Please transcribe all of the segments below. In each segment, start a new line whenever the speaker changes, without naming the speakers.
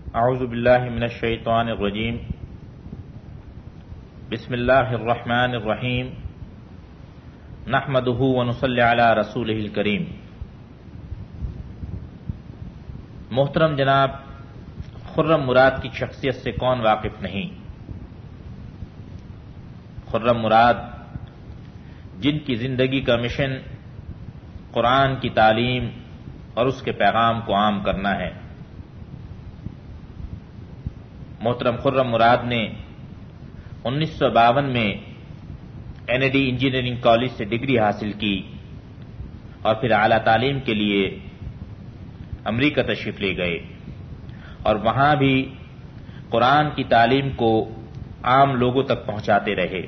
اعوذ باللہ من الشیطان الرجیم بسم اللہ الرحمن الرحیم نحمدہ ونصلی علی رسولہ الکریم۔ محترم جناب، خرم مراد کی شخصیت سے کون واقف نہیں؟ خرم مراد جن کی زندگی کا مشن قرآن کی تعلیم اور اس کے پیغام کو عام کرنا ہے۔ محترم خرم مراد نے 1952 میں NAD انجینئرنگ کالج سے ڈگری حاصل کی اور پھر اعلیٰ تعلیم کے لیے امریکہ تشریف لے گئے اور وہاں بھی قرآن کی تعلیم کو عام لوگوں تک پہنچاتے رہے۔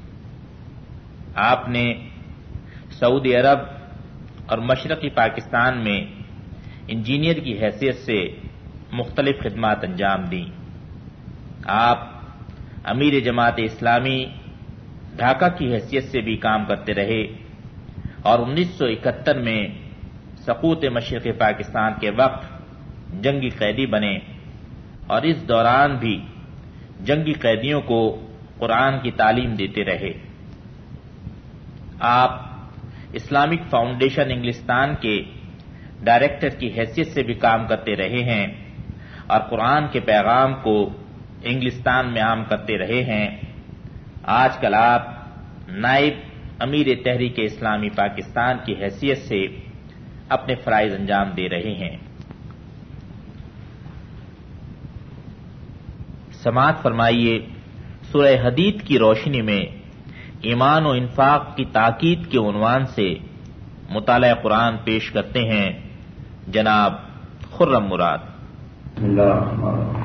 آپ نے سعودی عرب اور مشرقی پاکستان میں انجینئر کی حیثیت سے مختلف خدمات انجام دیں۔ آپ امیر جماعت اسلامی ڈھاکہ کی حیثیت سے بھی کام کرتے رہے اور 1971 میں سقوط مشرق پاکستان کے وقت جنگی قیدی بنے اور اس دوران بھی جنگی قیدیوں کو قرآن کی تعلیم دیتے رہے۔ آپ اسلامک فاؤنڈیشن انگلستان کے ڈائریکٹر کی حیثیت سے بھی کام کرتے رہے ہیں اور قرآن کے پیغام کو انگلستان میں عام کرتے رہے ہیں۔ آج کل آپ نائب امیر تحریک اسلامی پاکستان کی حیثیت سے اپنے فرائض انجام دے رہے ہیں۔ سماعت فرمائیے، سورہ حدید کی روشنی میں ایمان و انفاق کی تاکید کے عنوان سے مطالعہ قرآن پیش کرتے ہیں جناب خرم مراد۔
بسم اللہ الرحمن الرحیم۔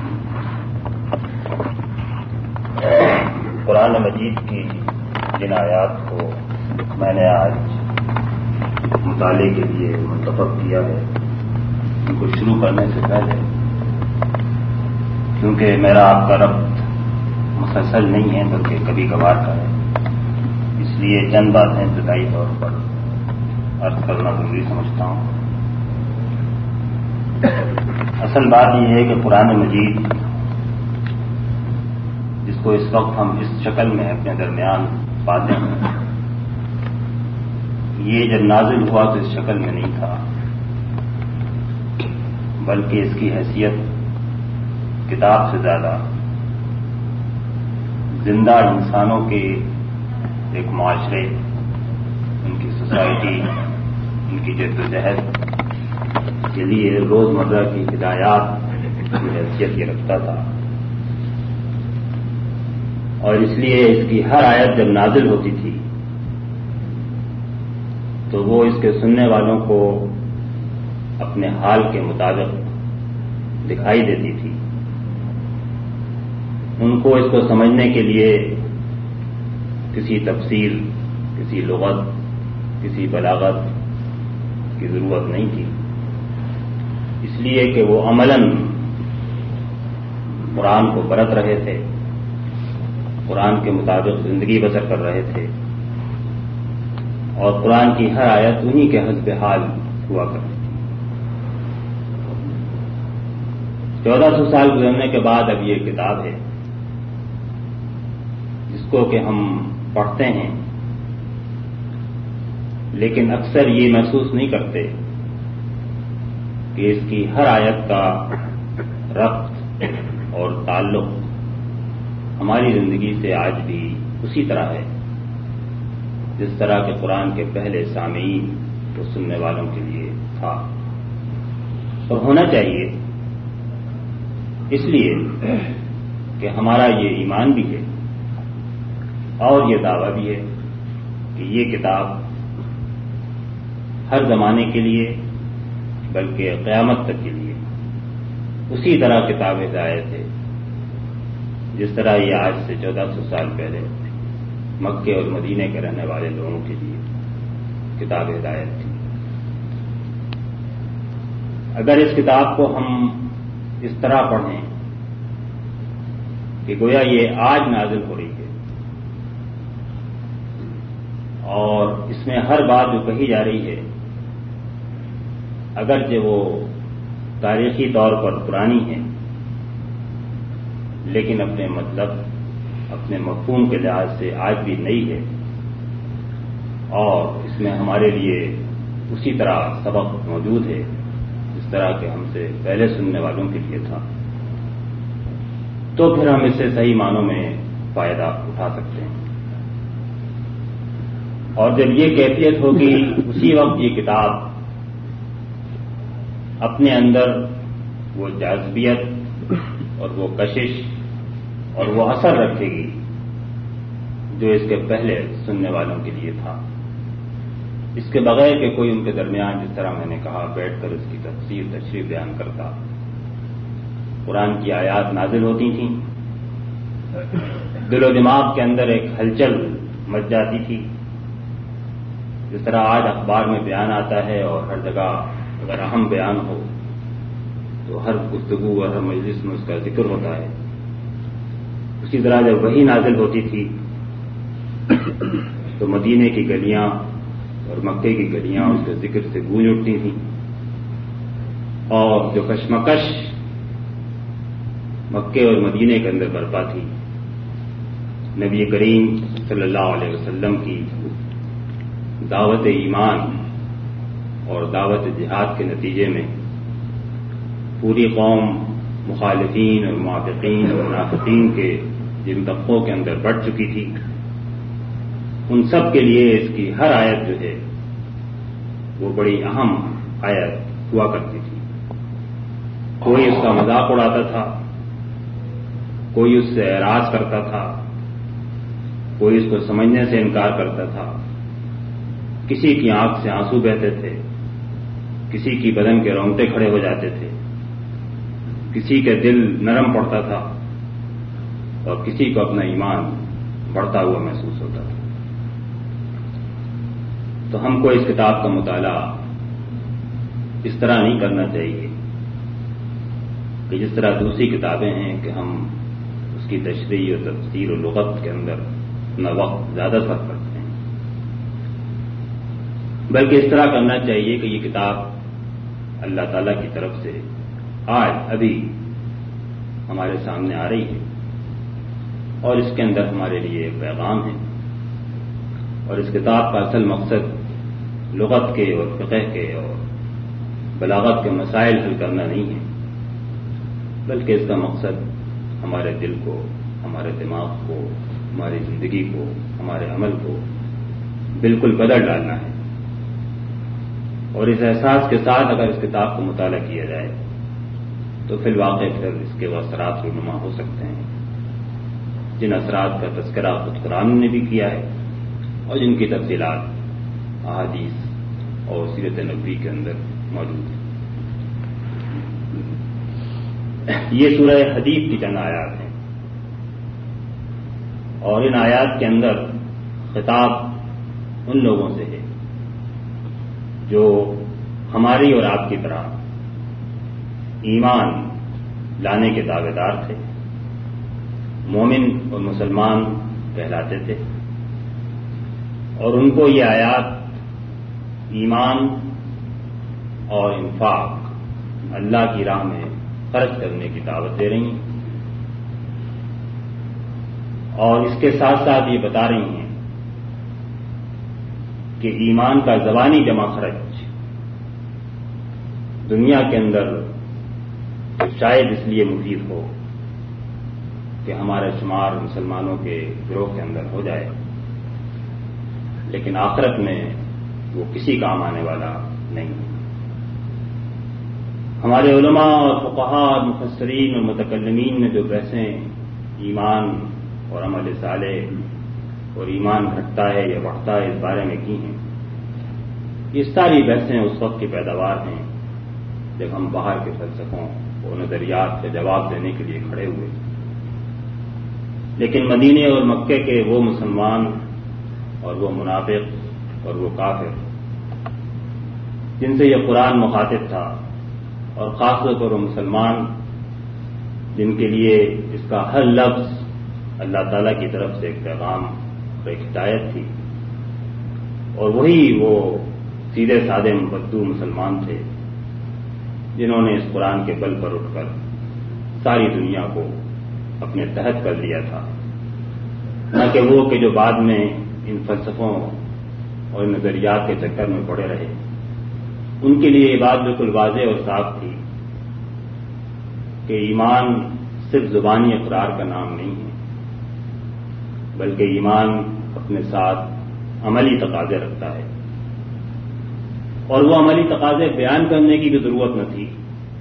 قرآن مجید کی جن آیات کو میں نے آج مطالعے کے لیے منتخب کیا ہے، ان کو شروع کرنے سے پہلے کیونکہ میرا آپ کا ربط مسلسل نہیں ہے بلکہ کبھی کبھار کا ہے، اس لیے چند باتیں ابتدائی طور پر عرض کرنا ضروری سمجھتا ہوں۔ اصل بات یہ ہے کہ قرآن مجید جس کو اس وقت ہم اس شکل میں اپنے درمیان پاتے ہیں، یہ جب نازل ہوا تو اس شکل میں نہیں تھا، بلکہ اس کی حیثیت کتاب سے زیادہ زندہ انسانوں کے ایک معاشرے، ان کی سوسائٹی، ان کی جدوجہد کے لیے روزمرہ کی ہدایات کی حیثیت یہ رکھتا تھا، اور اس لیے اس کی ہر آیت جب نازل ہوتی تھی تو وہ اس کے سننے والوں کو اپنے حال کے مطابق دکھائی دیتی تھی۔ ان کو اس کو سمجھنے کے لیے کسی تفسیر، کسی لغت، کسی بلاغت کی ضرورت نہیں تھی، اس لیے کہ وہ عملاً قرآن کو برت رہے تھے، قرآن کے مطابق زندگی بسر کر رہے تھے، اور قرآن کی ہر آیت انہی کے حسب حال ہوا کرتی تھی۔ 1400 سال گزرنے کے بعد اب یہ کتاب ہے جس کو کہ ہم پڑھتے ہیں، لیکن اکثر یہ محسوس نہیں کرتے کہ اس کی ہر آیت کا ربط اور تعلق ہماری زندگی سے آج بھی اسی طرح ہے جس طرح کہ قرآن کے پہلے سامعین کو سننے والوں کے لیے تھا اور ہونا چاہیے، اس لیے کہ ہمارا یہ ایمان بھی ہے اور یہ دعویٰ بھی ہے کہ یہ کتاب ہر زمانے کے لیے بلکہ قیامت تک کے لیے اسی طرح کتاب ہدایت ہے جس طرح یہ آج سے 1400 سال پہلے مکے اور مدینے کے رہنے والے لوگوں کے لیے کتاب ہدایت تھی۔ اگر اس کتاب کو ہم اس طرح پڑھیں کہ گویا یہ آج نازل ہو رہی ہے اور اس میں ہر بات جو کہی جا رہی ہے اگرچہ وہ تاریخی طور پر پرانی ہے لیکن اپنے مطلب اپنے مفہوم کے لحاظ سے آج بھی نئی ہے، اور اس میں ہمارے لیے اسی طرح سبق موجود ہے جس طرح کہ ہم سے پہلے سننے والوں کے لیے تھا، تو پھر ہم اس سے صحیح معنوں میں فائدہ اٹھا سکتے ہیں۔ اور جب یہ کیفیت ہوگی اسی وقت یہ کتاب اپنے اندر وہ جاذبیت اور وہ کشش اور وہ اثر رکھے گی جو اس کے پہلے سننے والوں کے لیے تھا، اس کے بغیر کہ کوئی ان کے درمیان جس طرح میں نے کہا بیٹھ کر اس کی تفسیر تشریح بیان کرتا۔ قرآن کی آیات نازل ہوتی تھیں، دل و دماغ کے اندر ایک ہلچل مچ جاتی تھی، جس طرح آج اخبار میں بیان آتا ہے اور ہر جگہ اگر اہم بیان ہو تو ہر گفتگو اور ہر مجلس میں اس کا ذکر ہوتا ہے، اسی طرح جب وحی نازل ہوتی تھی تو مدینے کی گلیاں اور مکے کی گلیاں اس کے ذکر سے گونج اٹھتی تھیں، اور جو کشمکش مکے اور مدینے کے اندر برپا تھی، نبی کریم صلی اللہ علیہ وسلم کی دعوت ایمان اور دعوت جہاد کے نتیجے میں پوری قوم مخالفین اور موافقین اور منافقین کے جن طبقوں کے اندر بڑھ چکی تھی، ان سب کے لیے اس کی ہر آیت جو ہے وہ بڑی اہم آیت ہوا کرتی تھی۔ کوئی اس کا مذاق اڑاتا تھا، کوئی اس سے اعراض کرتا تھا، کوئی اس کو سمجھنے سے انکار کرتا تھا، کسی کی آنکھ سے آنسو بہتے تھے، کسی کی بدن کے رونگٹے کھڑے ہو جاتے تھے، کسی کے دل نرم پڑتا تھا اور کسی کو اپنا ایمان بڑھتا ہوا محسوس ہوتا تھا۔ تو ہم کو اس کتاب کا مطالعہ اس طرح نہیں کرنا چاہیے کہ جس طرح دوسری کتابیں ہیں کہ ہم اس کی تشریح اور تفسیر اور لغت کے اندر اپنا وقت زیادہ صرف کرتے ہیں، بلکہ اس طرح کرنا چاہیے کہ یہ کتاب اللہ تعالیٰ کی طرف سے آج ابھی ہمارے سامنے آ رہی ہے، اور اس کے اندر ہمارے لیے ایک پیغام ہے، اور اس کتاب کا اصل مقصد لغت کے اور فقہ کے اور بلاغت کے مسائل حل کرنا نہیں ہے، بلکہ اس کا مقصد ہمارے دل کو، ہمارے دماغ کو، ہماری زندگی کو، ہمارے عمل کو بالکل بدل ڈالنا ہے۔ اور اس احساس کے ساتھ اگر اس کتاب کو مطالعہ کیا جائے تو فی الواقع پھر اس کے وہ اثرات رونما ہو سکتے ہیں، جن اثرات کا تذکرہ خود قرآن نے بھی کیا ہے اور جن کی تفصیلات احادیث اور سیرت نبوی کے اندر موجود ہیں۔ یہ سورہ حدید کی چند آیات ہیں، اور ان آیات کے اندر خطاب ان لوگوں سے ہے جو ہماری اور آپ کی طرح ایمان لانے کے دعوے دار تھے، مومن اور مسلمان کہلاتے تھے، اور ان کو یہ آیات ایمان اور انفاق اللہ کی راہ میں خرچ کرنے کی دعوت دے رہی ہیں، اور اس کے ساتھ ساتھ یہ بتا رہی ہیں کہ ایمان کا زبانی جمع خرچ دنیا کے اندر شاید اس لیے مفید ہو کہ ہمارا شمار مسلمانوں کے گروہ کے اندر ہو جائے، لیکن آخرت میں وہ کسی کام آنے والا نہیں۔ ہمارے علماء اور فقہاء اور مفسرین اور متکلمین نے جو بحثیں ایمان اور عمل صالح اور ایمان گھٹتا ہے یا بڑھتا ہے اس بارے میں کی ہیں، یہ ساری بحثیں اس وقت کی پیداوار ہیں جب ہم باہر کے فلسفوں اور نظریات کا جواب دینے کے لیے کھڑے ہوئے، لیکن مدینے اور مکے کے وہ مسلمان اور وہ منافق اور وہ کافر جن سے یہ قرآن مخاطب تھا، اور خاص طور پر وہ مسلمان جن کے لیے اس کا ہر لفظ اللہ تعالیٰ کی طرف سے ایک پیغام اور ایک ہدایت تھی، اور وہی وہ سیدھے سادے مبدو مسلمان تھے جنہوں نے اس قرآن کے بل پر اٹھ کر ساری دنیا کو اپنے تحت کر لیا تھا، نہ کہ وہ کہ جو بعد میں ان فلسفوں اور نظریات کے چکر میں پڑے رہے۔ ان کے لیے یہ بات بالکل واضح اور صاف تھی کہ ایمان صرف زبانی اقرار کا نام نہیں ہے، بلکہ ایمان اپنے ساتھ عملی تقاضے رکھتا ہے، اور وہ عملی تقاضے بیان کرنے کی بھی ضرورت نہ تھی،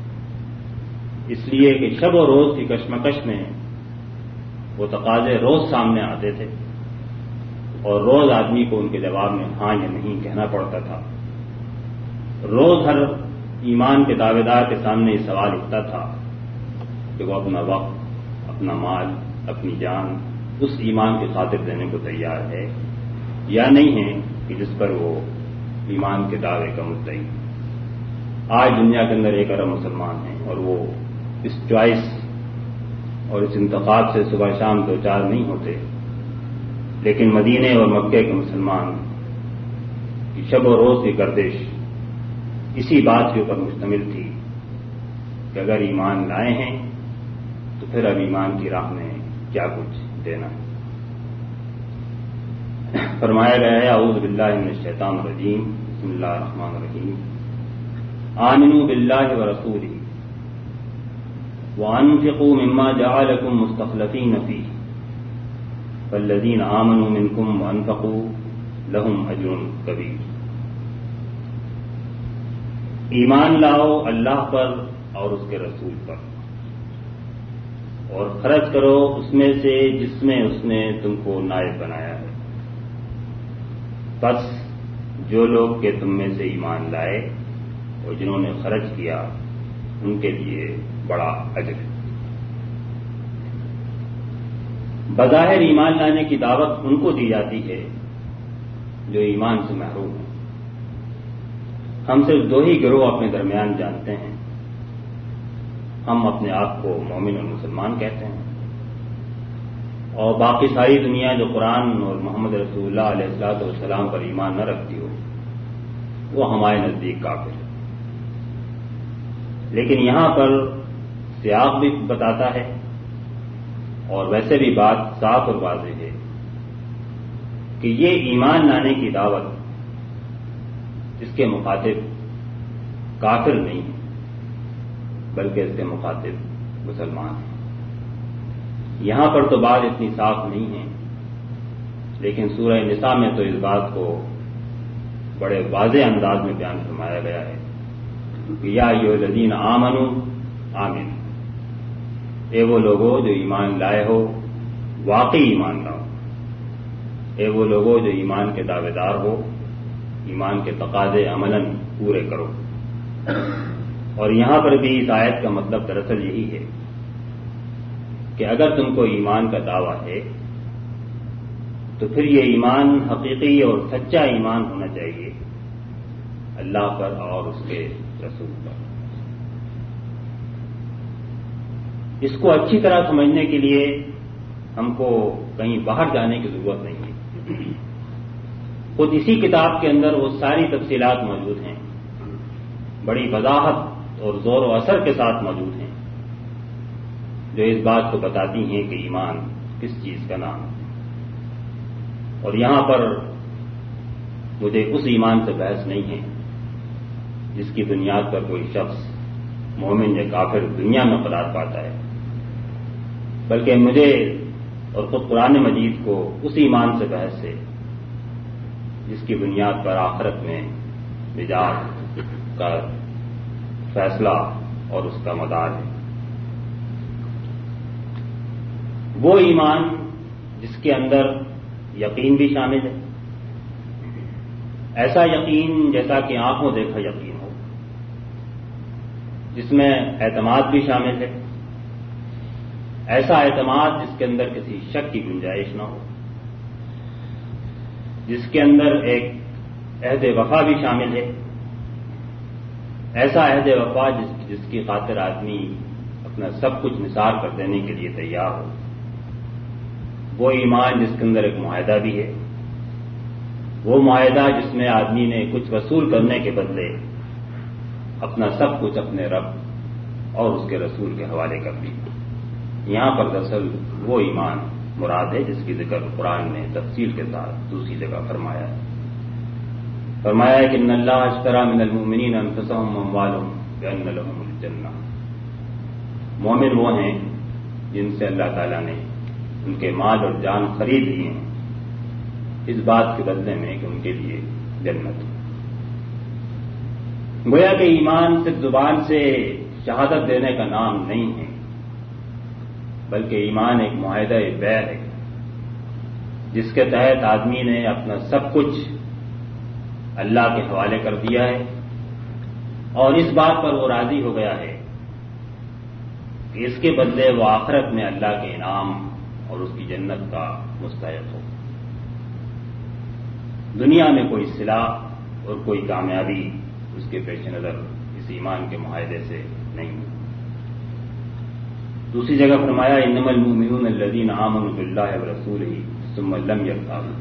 اس لیے کہ شب و روز کی کشمکش میں وہ تقاضے روز سامنے آتے تھے اور روز آدمی کو ان کے جواب میں ہاں یا نہیں کہنا پڑتا تھا۔ روز ہر ایمان کے دعوے دار کے سامنے یہ سوال اٹھتا تھا کہ وہ اپنا وقت، اپنا مال، اپنی جان اس ایمان کی خاطر دینے کو تیار ہے یا نہیں ہے کہ جس پر وہ ایمان کے دعوے کا مدعی۔ آج دنیا کے اندر 1 ارب مسلمان ہیں اور وہ اس چوائس اور اس انتخاب سے صبح شام دو چار نہیں ہوتے، لیکن مدینے اور مکے کے مسلمان کی شب و روز کی گردش اسی بات کے اوپر مشتمل تھی کہ اگر ایمان لائے ہیں تو پھر اب ایمان کی راہ میں کیا کچھ دینا ہے۔ فرمایا گیا ہے اعوذ باللہ من الشیطان الرجیم، بسم اللہ الرحمن الرحیم، آمنوا باللہ ورسولہ وانفقوا مما جعلکم مستخلفین فیہ والذین آمنوا منکم وانفقوا لہم اجر کبیر۔ ایمان لاؤ اللہ پر اور اس کے رسول پر، اور خرچ کرو اس میں سے جس میں اس نے تم کو نائب بنایا ہے، بس جو لوگ کہ تم میں سے ایمان لائے اور جنہوں نے خرچ کیا ان کے لیے بڑا اجر ہے۔ بظاہر ایمان لانے کی دعوت ان کو دی جاتی ہے جو ایمان سے محروم ہیں۔ ہم صرف 2 ہی گروہ اپنے درمیان جانتے ہیں، ہم اپنے آپ کو مومن اور مسلمان کہتے ہیں، اور باقی ساری دنیا جو قرآن اور محمد رسول اللہ علیہ الصلوۃ والسلام پر ایمان نہ رکھتی ہو وہ ہمارے نزدیک کافر ہے۔ لیکن یہاں پر سیاق بھی بتاتا ہے اور ویسے بھی بات صاف اور واضح ہے کہ یہ ایمان لانے کی دعوت اس کے مخاطب کافر نہیں ہے بلکہ اس کے مخاطب مسلمان ہیں۔ یہاں پر تو بات اتنی صاف نہیں ہے، لیکن سورہ نساء میں تو اس بات کو بڑے واضح انداز میں بیان فرمایا گیا ہے کہ یا ایھا الذین آمنوا آمنوا، اے وہ لوگوں جو ایمان لائے ہو واقعی ایمان لاؤ، اے وہ لوگوں جو ایمان کے دعوے دار ہو ایمان کے تقاضے عملاً پورے کرو۔ اور یہاں پر بھی اس آیت کا مطلب دراصل یہی ہے کہ اگر تم کو ایمان کا دعویٰ ہے تو پھر یہ ایمان حقیقی اور سچا ایمان ہونا چاہیے اللہ پر اور اس کے رسول پر۔ اس کو اچھی طرح سمجھنے کے لیے ہم کو کہیں باہر جانے کی ضرورت نہیں ہے، خود اسی کتاب کے اندر وہ ساری تفصیلات موجود ہیں، بڑی وضاحت اور زور و اثر کے ساتھ موجود ہیں، جو اس بات کو بتاتی ہیں کہ ایمان کس چیز کا نام ہے۔ اور یہاں پر مجھے اس ایمان سے بحث نہیں ہے جس کی بنیاد پر کوئی شخص مومن یا کافر دنیا میں قرار پاتا ہے، بلکہ مجھے اور خود قرآن مجید کو اس ایمان سے بحث ہے جس کی بنیاد پر آخرت میں نجات کا فیصلہ اور اس کا مدار ہے۔ وہ ایمان جس کے اندر یقین بھی شامل ہے، ایسا یقین جیسا کہ آنکھوں دیکھا یقین ہو، جس میں اعتماد بھی شامل ہے، ایسا اعتماد جس کے اندر کسی شک کی گنجائش نہ ہو، جس کے اندر ایک عہد وفا بھی شامل ہے، ایسا عہد وفا جس کی خاطر آدمی اپنا سب کچھ نثار کر دینے کے لیے تیار ہو، وہ ایمان جس کے اندر ایک معاہدہ بھی ہے، وہ معاہدہ جس میں آدمی نے کچھ وصول کرنے کے بدلے اپنا سب کچھ اپنے رب اور اس کے رسول کے حوالے کر دیا۔ یہاں پر دراصل وہ ایمان مراد ہے جس کی ذکر قرآن نے تفصیل کے ساتھ دوسری جگہ فرمایا ہے. فرمایا ہے کہ ان اللہ اشترى من المؤمنین انفسهم واموالهم بان لهم الجنہ. مومن وہ ہیں جن سے اللہ تعالیٰ نے ان کے مال اور جان خرید لیے ہیں اس بات کے بدلے میں کہ ان کے لیے جنت. گویا کہ ایمان صرف زبان سے شہادت دینے کا نام نہیں ہے بلکہ ایمان ایک معاہدہ بیع ہے جس کے تحت آدمی نے اپنا سب کچھ اللہ کے حوالے کر دیا ہے اور اس بات پر وہ راضی ہو گیا ہے کہ اس کے بدلے وہ آخرت میں اللہ کے انعام اور اس کی جنت کا مستحق ہو. دنیا میں کوئی صلاح اور کوئی کامیابی اس کے پیش نظر اس ایمان کے معاہدے سے نہیں. دوسری جگہ فرمایا انما المؤمنون الذین آمنوا باللہ ورسولہ ثم لم یرتابوا.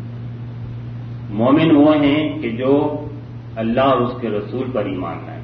مومن وہ ہیں کہ جو اللہ اور اس کے رسول پر ایمان لائیں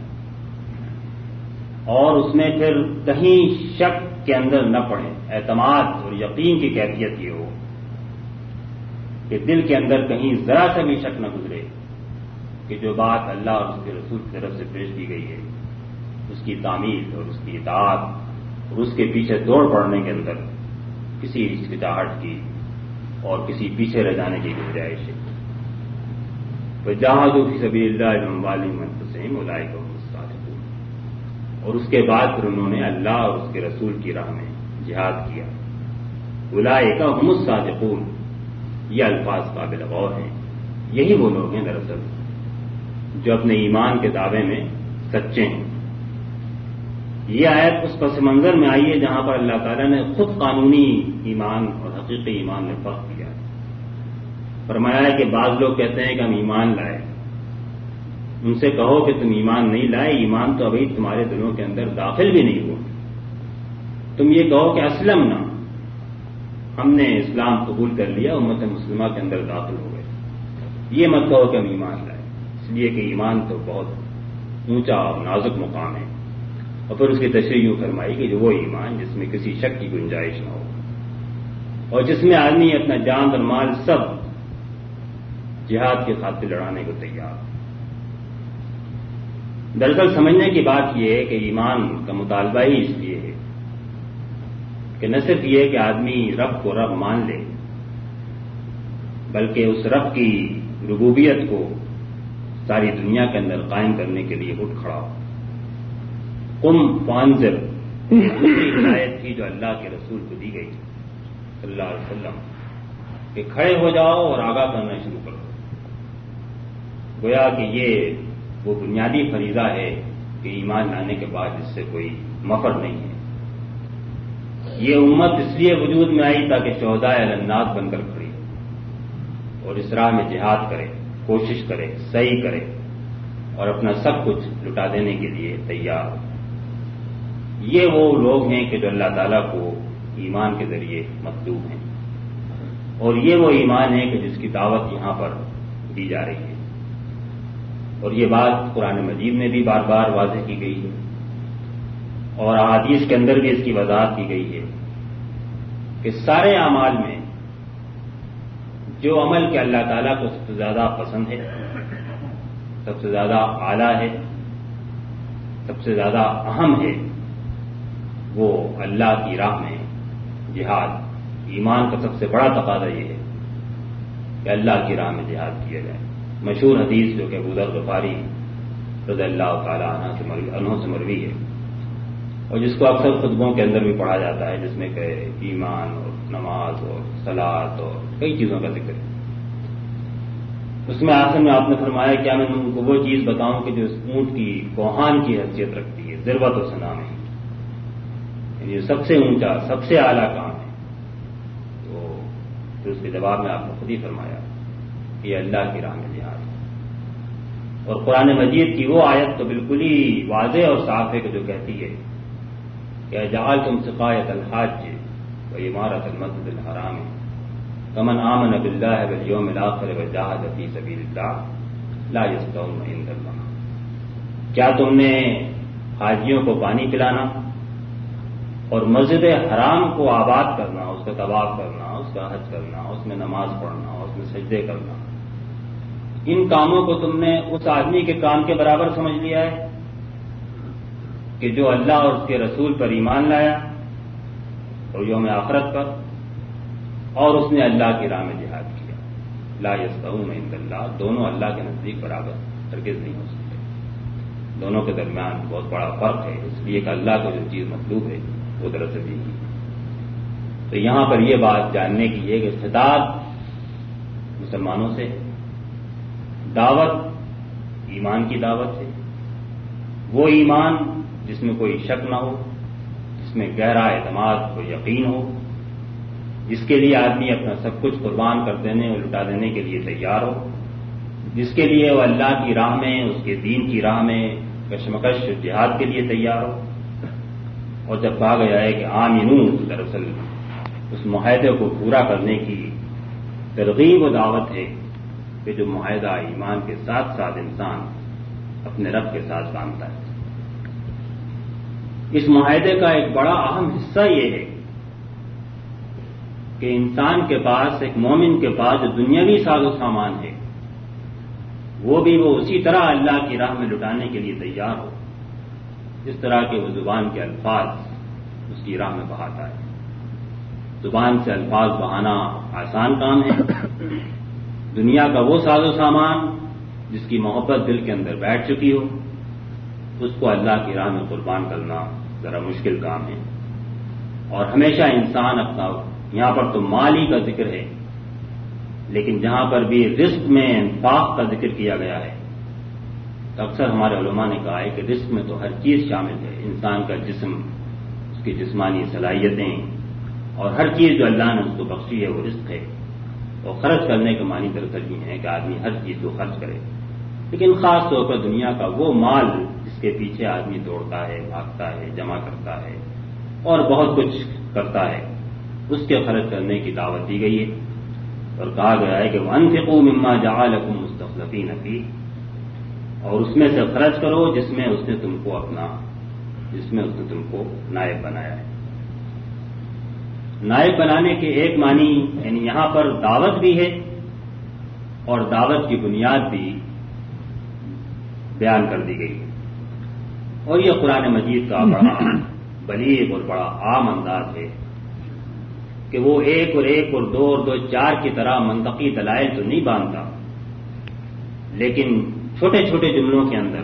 اور اس میں پھر کہیں شک کے اندر نہ پڑیں. اعتماد اور یقین کی کیفیت یہ ہو کہ دل کے اندر کہیں ذرا سا بھی شک نہ گزرے کہ جو بات اللہ اور اس کے رسول کی طرف سے پیش کی گئی ہے اس کی تعمیل اور اس کی اطاعت اور اس کے پیچھے دوڑ پڑنے کے اندر کسی ہچکچاہٹ کی اور کسی پیچھے رہ جانے کی گنجائش ہے. وجاہدوا فی سبیل اللہ باموالہم وانفسہم اولئک ھم الصادقون. اور اس کے بعد پھر انہوں نے اللہ اور اس کے رسول کی راہ میں جہاد کیا. اولئک ھم الصادقون. یہ الفاظ قابل غور ہیں. یہی وہ لوگ ہیں دراصل جو اپنے ایمان کے دعوے میں سچے ہیں. یہ آیت اس پس منظر میں آئی ہے جہاں پر اللہ تعالیٰ نے خود قانونی ایمان اور حقیقی ایمان میں فرق کیا. فرمایا ہے کہ بعض لوگ کہتے ہیں کہ ہم ایمان لائے. ان سے کہو کہ تم ایمان نہیں لائے, ایمان تو ابھی تمہارے دلوں کے اندر داخل بھی نہیں ہوا. تم یہ کہو کہ اسلمنا, ہم نے اسلام قبول کر لیا, امت مسلمہ کے اندر داخل ہو گئے. یہ مت کہو کہ ہم ایمان لائے, اس لیے کہ ایمان تو بہت اونچا اور نازک مقام ہے. اور پھر اس کی تشریح یوں فرمائی کہ جو وہ ایمان جس میں کسی شک کی گنجائش نہ ہو اور جس میں آدمی اپنا جان اور مال سب جہاد کی خاطر لڑانے کو تیار. دراصل سمجھنے کی بات یہ ہے کہ ایمان کا مطالبہ ہی اس لیے ہے کہ نہ صرف یہ کہ آدمی رب کو رب مان لے بلکہ اس رب کی ربوبیت کو ساری دنیا کے اندر قائم کرنے کے لیے اٹھ کھڑا ہو. قم فانذر دوسری ہدایت تھی جو اللہ کے رسول کو دی گئی صلی اللہ علیہ وسلم کہ کھڑے ہو جاؤ اور آگاہ کرنا شروع کرو. گویا کہ یہ وہ بنیادی فریضہ ہے کہ ایمان لانے کے بعد اس سے کوئی مفر نہیں ہے. یہ امت اس لیے وجود میں آئی تاکہ شہداء علی الناس بن کر کھڑی اور اس راہ میں جہاد کرے, کوشش کرے, سعی کرے اور اپنا سب کچھ لٹا دینے کے لیے تیار. یہ وہ لوگ ہیں کہ جو اللہ تعالیٰ کو ایمان کے ذریعے مطلوب ہیں اور یہ وہ ایمان ہے کہ جس کی دعوت یہاں پر دی جا رہی ہے. اور یہ بات قرآن مجید میں بھی بار بار واضح کی گئی ہے اور احادیث کے اندر بھی اس کی وضاحت کی گئی ہے کہ سارے اعمال میں جو عمل کہ اللہ تعالیٰ کو سب سے زیادہ پسند ہے, سب سے زیادہ اعلیٰ ہے, سب سے زیادہ اہم ہے, وہ اللہ کی راہ میں جہاد. ایمان کا سب سے بڑا تقاضا یہ ہے کہ اللہ کی راہ میں جہاد کیا جائے. مشہور حدیث جو کہ ابو ذر غفاری رضی اللہ تعالی عنہ سے مروی ہے اور جس کو اکثر خطبوں کے اندر بھی پڑھا جاتا ہے, جس میں کہ ایمان اور نماز اور صلاۃ اور کئی چیزوں کا ذکر ہے. اس میں آخر میں آپ نے فرمایا کیا میں ان کو وہ چیز بتاؤں کہ جو اس اونٹ کی کوہان کی حیثیت رکھتی ہے, ذروت و سنا میں, یعنی سب سے اونچا سب سے اعلیٰ کام ہے. تو پھر اس کے جواب میں آپ نے خود ہی فرمایا کہ یہ اللہ کی راہ میں جہاد ہے. اور قرآن مجید کی وہ آیت تو بالکل ہی واضح اور صاف ہے کہ جو کہتی ہے کہ جعلتم سقایۃ الحاج وعمارۃ المسجد الحرام کمن آمن باللہ والیوم الآخر وجاہد فی سبیل اللہ لا یستوون عند اللہ. کیا تم نے حاجیوں کو پانی پلانا اور مسجد حرام کو آباد کرنا، اس کا طواف کرنا، اس کا حج کرنا، اس میں نماز پڑھنا، اس میں سجدے کرنا، ان کاموں کو تم نے اس آدمی کے کام کے برابر سمجھ لیا ہے کہ جو اللہ اور اس کے رسول پر ایمان لایا اور یوم آخرت پر، اور اس نے اللہ کی راہ میں جہاد کیا۔ لا یستوون عند اللہ، دونوں اللہ کے نزدیک برابر ہرگز نہیں ہو سکتے، دونوں کے درمیان بہت بڑا فرق ہے، اس لیے کہ اللہ کو جو چیز مطلوب ہے وہ دراصل یہی۔ تو یہاں پر یہ بات جاننے کی ہے کہ خطاب مسلمانوں سے، دعوت ایمان کی دعوت ہے، وہ ایمان جس میں کوئی شک نہ ہو، جس میں گہرا اعتماد و یقین ہو، جس کے لیے آدمی اپنا سب کچھ قربان کر دینے اور لٹا دینے کے لیے تیار ہو، جس کے لیے وہ اللہ کی راہ میں، اس کے دین کی راہ میں کشمکش جہاد کے لیے تیار ہو۔ اور جب کہا گیا ہے کہ آمنو، دراصل اس معاہدے کو پورا کرنے کی ترغیب و دعوت ہے کہ جو معاہدہ ایمان کے ساتھ ساتھ انسان اپنے رب کے ساتھ باندھتا ہے۔ اس معاہدے کا ایک بڑا اہم حصہ یہ ہے کہ انسان کے پاس، ایک مومن کے پاس جو دنیاوی ساز و سامان ہے، وہ بھی وہ اسی طرح اللہ کی راہ میں لٹانے کے لیے تیار ہو جس طرح کے وہ زبان کے الفاظ اس کی راہ میں بہاتا ہے۔ زبان سے الفاظ بہانا آسان کام ہے، دنیا کا وہ ساز و سامان جس کی محبت دل کے اندر بیٹھ چکی ہو، اس کو اللہ کی راہ میں قربان کرنا ذرا مشکل کام ہے۔ اور ہمیشہ انسان اپنا، یہاں پر تو مال ہی کا ذکر ہے، لیکن جہاں پر بھی رزق میں انفاق کا ذکر کیا گیا ہے تو اکثر ہمارے علماء نے کہا ہے کہ رزق میں تو ہر چیز شامل ہے، انسان کا جسم، اس کی جسمانی صلاحیتیں اور ہر چیز جو اللہ نے اس کو بخشی ہے وہ رزق ہے۔ اور خرچ کرنے کے معنی دراصل یہ ہے کہ آدمی ہر چیز کو خرچ کرے، لیکن خاص طور پر دنیا کا وہ مال جس کے پیچھے آدمی دوڑتا ہے، بھاگتا ہے، جمع کرتا ہے اور بہت کچھ کرتا ہے، اس کے خرچ کرنے کی دعوت دی گئی ہے۔ اور کہا گیا ہے کہ وَأَنفِقُوا مِمَّا جَعَلَكُمْ مُسْتَخْلَفِينَ فِيهِ، اور اس میں سے خرچ کرو جس میں اس نے تم کو نائب بنایا ہے۔ نائب بنانے کے ایک معنی یعنی یہاں پر دعوت بھی ہے اور دعوت کی بنیاد بھی بیان کر دی گئی ہے۔ اور یہ قرآن مجید کا بڑا بلیغ اور بڑا عام انداز ہے کہ وہ ایک اور ایک اور دو اور دو چار کی طرح منطقی دلائل تو نہیں باندھتا، لیکن چھوٹے چھوٹے جملوں کے اندر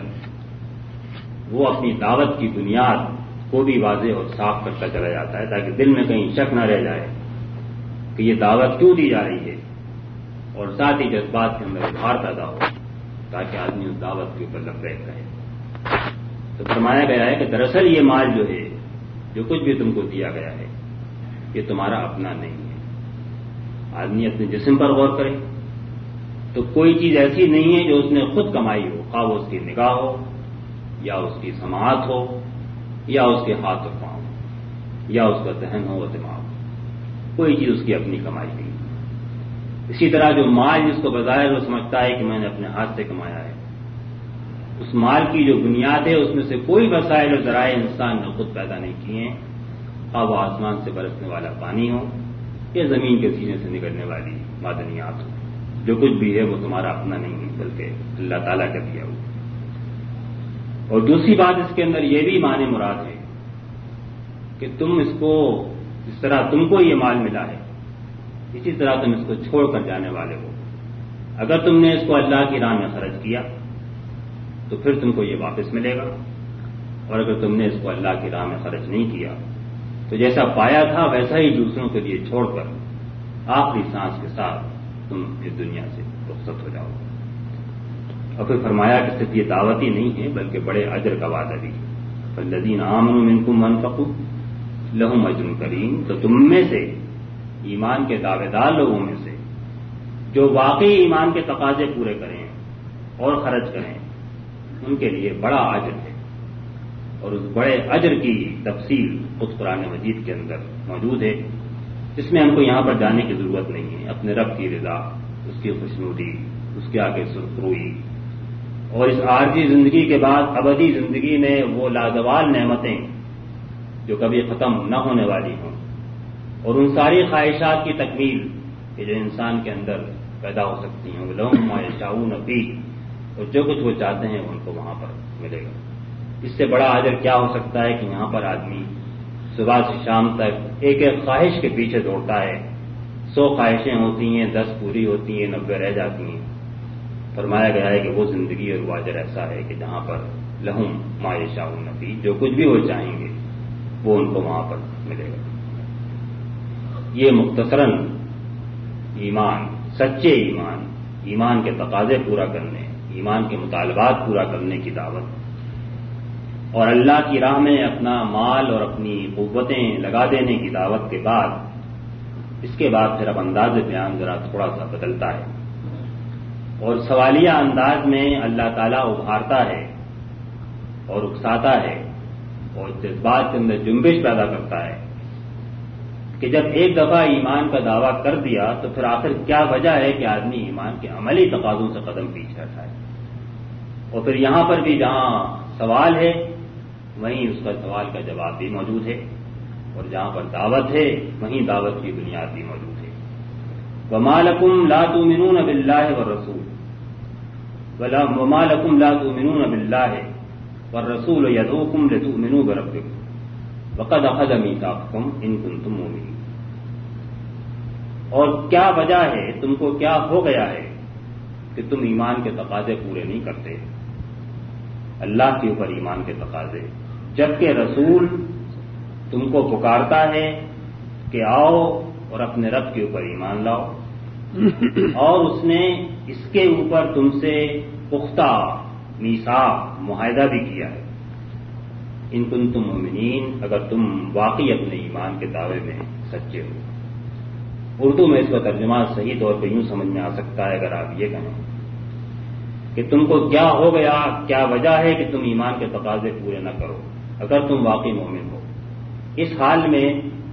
وہ اپنی دعوت کی بنیاد کو بھی واضح اور صاف کرتا چلا جاتا ہے تاکہ دل میں کہیں شک نہ رہ جائے کہ یہ دعوت کیوں دی جا رہی ہے، اور ساتھ ہی جذبات کے اندر اظہار پیدا ہو تاکہ آدمی اس دعوت کے اوپر لبیک رہے۔ تو فرمایا گیا ہے کہ دراصل یہ مال جو ہے، جو کچھ بھی تم کو دیا گیا ہے، یہ تمہارا اپنا نہیں ہے۔ آدمی اپنے جسم پر غور کرے تو کوئی چیز ایسی نہیں ہے جو اس نے خود کمائی ہو، خواہ وہ اس کی نگاہ ہو یا اس کی سماعت ہو یا اس کے ہاتھ اور پاؤں یا اس کا ذہن ہو و دماغ، کوئی چیز اس کی اپنی کمائی نہیں۔ اسی طرح جو مال جس کو بظاہر وہ سمجھتا ہے کہ میں نے اپنے ہاتھ سے کمایا ہے، اس مال کی جو بنیاد ہے اس میں سے کوئی وسائل اور ذرائع انسان نے خود پیدا نہیں کیے ہیں، خواہ وہ آسمان سے برسنے والا پانی ہو یا زمین کے سینے سے نکلنے والی معدنیات ہو، جو کچھ بھی ہے وہ تمہارا اپنا نہیں ہے بلکہ اللہ تعالیٰ کا دیا ہوا۔ اور دوسری بات اس کے اندر یہ بھی معنی مراد ہے کہ تم اس کو، جس طرح تم کو یہ مال ملا ہے، اسی طرح تم اس کو چھوڑ کر جانے والے ہو۔ اگر تم نے اس کو اللہ کی راہ میں خرچ کیا تو پھر تم کو یہ واپس ملے گا، اور اگر تم نے اس کو اللہ کی راہ میں خرچ نہیں کیا تو جیسا پایا تھا ویسا ہی دوسروں کے لیے چھوڑ کر آخری سانس کے ساتھ تم اس دنیا سے رخصت ہو جاؤ۔ اور پھر فرمایا کہ صرف یہ دعوت ہی نہیں ہے بلکہ بڑے اجر کا وعدہ بھی۔ فالذین آمنوا منکم وانفقوا لہم اجر کریم، تو تم میں سے ایمان کے دعوے دار لوگوں میں سے جو واقعی ایمان کے تقاضے پورے کریں اور خرچ کریں، ان کے لیے بڑا اجر ہے۔ اور اس بڑے اجر کی تفصیل خود قرآن مجید کے اندر موجود ہے، جس میں ہم کو یہاں پر جانے کی ضرورت نہیں ہے۔ اپنے رب کی رضا، اس کی خوشنودی، اس کے آگے سرخروئی، اور اس عارضی زندگی کے بعد ابدی زندگی میں وہ لازوال نعمتیں جو کبھی ختم نہ ہونے والی ہوں، اور ان ساری خواہشات کی تکمیل کہ جو انسان کے اندر پیدا ہو سکتی ہیں، لَهُم مَا يَشَاءُونَ فِيهِ، اور جو کچھ وہ چاہتے ہیں ان کو وہاں پر ملے گا۔ اس سے بڑا اجر کیا ہو سکتا ہے کہ یہاں پر آدمی صبح سے شام تک ایک ایک خواہش کے پیچھے دوڑتا ہے، 100 خواہشیں ہوتی ہیں، 10 پوری ہوتی ہیں، 90 رہ جاتی ہیں۔ فرمایا گیا ہے کہ وہ زندگی اور وہ اجر ایسا ہے کہ جہاں پر لَهُم مَا يَشَاءُونَ فِيهِ، جو کچھ بھی وہ چاہیں گے وہ ان کو وہاں پر ملے گا۔ یہ مختصراً ایمان، سچے ایمان کے تقاضے پورا کرنے، ایمان کے مطالبات پورا کرنے کی دعوت، اور اللہ کی راہ میں اپنا مال اور اپنی قوتیں لگا دینے کی دعوت کے بعد، اس کے بعد پھر اب انداز بیان ذرا تھوڑا سا بدلتا ہے، اور سوالیہ انداز میں اللہ تعالیٰ ابھارتا ہے اور اکساتا ہے اور جذبات کے اندر جنبش پیدا کرتا ہے کہ جب ایک دفعہ ایمان کا دعویٰ کر دیا تو پھر آخر کیا وجہ ہے کہ آدمی ایمان کے عملی تقاضوں سے قدم پیچھے ہٹائے۔ اور پھر یہاں پر بھی جہاں سوال ہے وہیں اس کا سوال کا جواب بھی موجود ہے، اور جہاں پر دعوت ہے وہیں دعوت کی بنیاد بھی موجود ہے۔ وَمَا لَكُمْ لَا تُؤْمِنُونَ بِاللَّهِ وَالرَّسُولِ وَمَا لَكُمْ لَا تُؤْمِنُونَ بِاللَّهِ وَالرَّسُولُ يَدْعُوكُمْ لِتُؤْمِنُوا بِرَبِّكُمْ وَقَدْ أَخَذَ مِيثَاقَكُمْ إِن كُنتُم مُّؤْمِنِينَ۔ اور کیا وجہ ہے، تم کو کیا ہو گیا ہے کہ تم ایمان کے تقاضے پورے نہیں کرتے، اللہ کے اوپر ایمان کے تقاضے، جبکہ رسول تم کو پکارتا ہے کہ آؤ اور اپنے رب کے اوپر ایمان لاؤ، اور اس نے اس کے اوپر تم سے پختہ میثاق معاہدہ بھی کیا ہے، ان کنتم مؤمنین، اگر تم واقعی اپنے ایمان کے دعوے میں سچے ہو۔ اردو میں اس کا ترجمہ صحیح طور پہ یوں سمجھ میں آ سکتا ہے اگر آپ یہ کہیں کہ تم کو کیا ہو گیا، کیا وجہ ہے کہ تم ایمان کے تقاضے پورے نہ کرو اگر تم واقعی مومن ہو، اس حال میں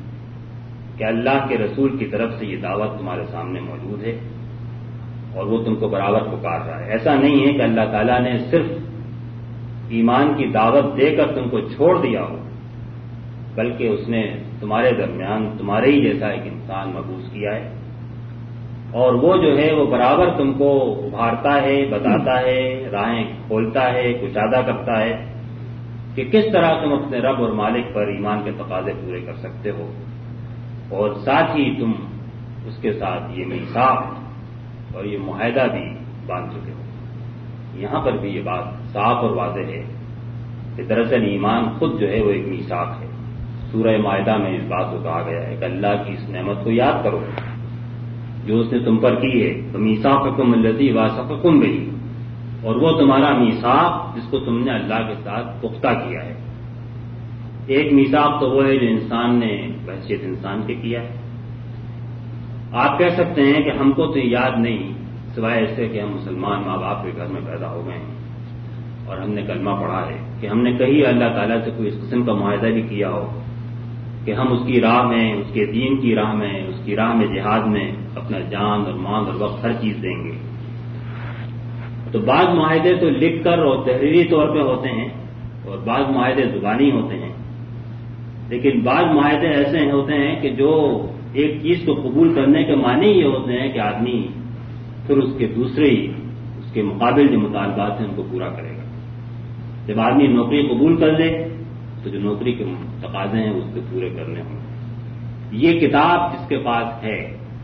کہ اللہ کے رسول کی طرف سے یہ دعوت تمہارے سامنے موجود ہے اور وہ تم کو برابر پکار رہا ہے۔ ایسا نہیں ہے کہ اللہ تعالیٰ نے صرف ایمان کی دعوت دے کر تم کو چھوڑ دیا ہو، بلکہ اس نے تمہارے درمیان تمہارے ہی جیسا ایک انسان مبعوث کیا ہے، اور وہ جو ہے وہ برابر تم کو ابھارتا ہے، بتاتا ہے، راہیں کھولتا ہے، کشادہ کرتا ہے کہ کس طرح تم اپنے رب اور مالک پر ایمان کے تقاضے پورے کر سکتے ہو، اور ساتھ ہی تم اس کے ساتھ یہ میثاق اور یہ معاہدہ بھی باندھ چکے ہو۔ یہاں پر بھی یہ بات صاف اور واضح ہے کہ دراصل ایمان خود جو ہے وہ ایک میثاق ہے۔ سورہ مائدہ میں اس بات کو کہا گیا ہے کہ اللہ کی اس نعمت کو یاد کرو جو اس نے تم پر کی ہے، تو میثاقکم الذی واثقکم بہ، اور وہ تمہارا میثاق جس کو تم نے اللہ کے ساتھ پختہ کیا ہے۔ ایک میثاق تو وہ ہے جو انسان نے بحیثیت انسان کے کیا ہے۔ آپ کہہ سکتے ہیں کہ ہم کو تو یاد نہیں سوائے ایسے کہ ہم مسلمان ماں باپ کے گھر میں پیدا ہو گئے ہیں اور ہم نے کلمہ پڑھا ہے، کہ ہم نے کہیں اللہ تعالیٰ سے کوئی اس قسم کا معاہدہ بھی کیا ہو کہ ہم اس کی راہ میں، اس کے دین کی راہ میں، اس کی راہ میں جہاد میں اپنا جان اور مال اور وقت ہر چیز دیں گے۔ تو بعض معاہدے تو لکھ کر اور تحریری طور پہ ہوتے ہیں اور بعض معاہدے زبانی ہوتے ہیں، لیکن بعض معاہدے ایسے ہوتے ہیں کہ جو ایک چیز کو قبول کرنے کے معنی یہ ہوتے ہیں کہ آدمی پھر اس کے دوسرے ہی اس کے مقابل جو مطالبات ہیں ان کو پورا کرے گا۔ جب آدمی نوکری قبول کر لے تو جو نوکری کے تقاضے ہیں اس کو پورے کرنے ہوں۔ یہ کتاب جس کے پاس ہے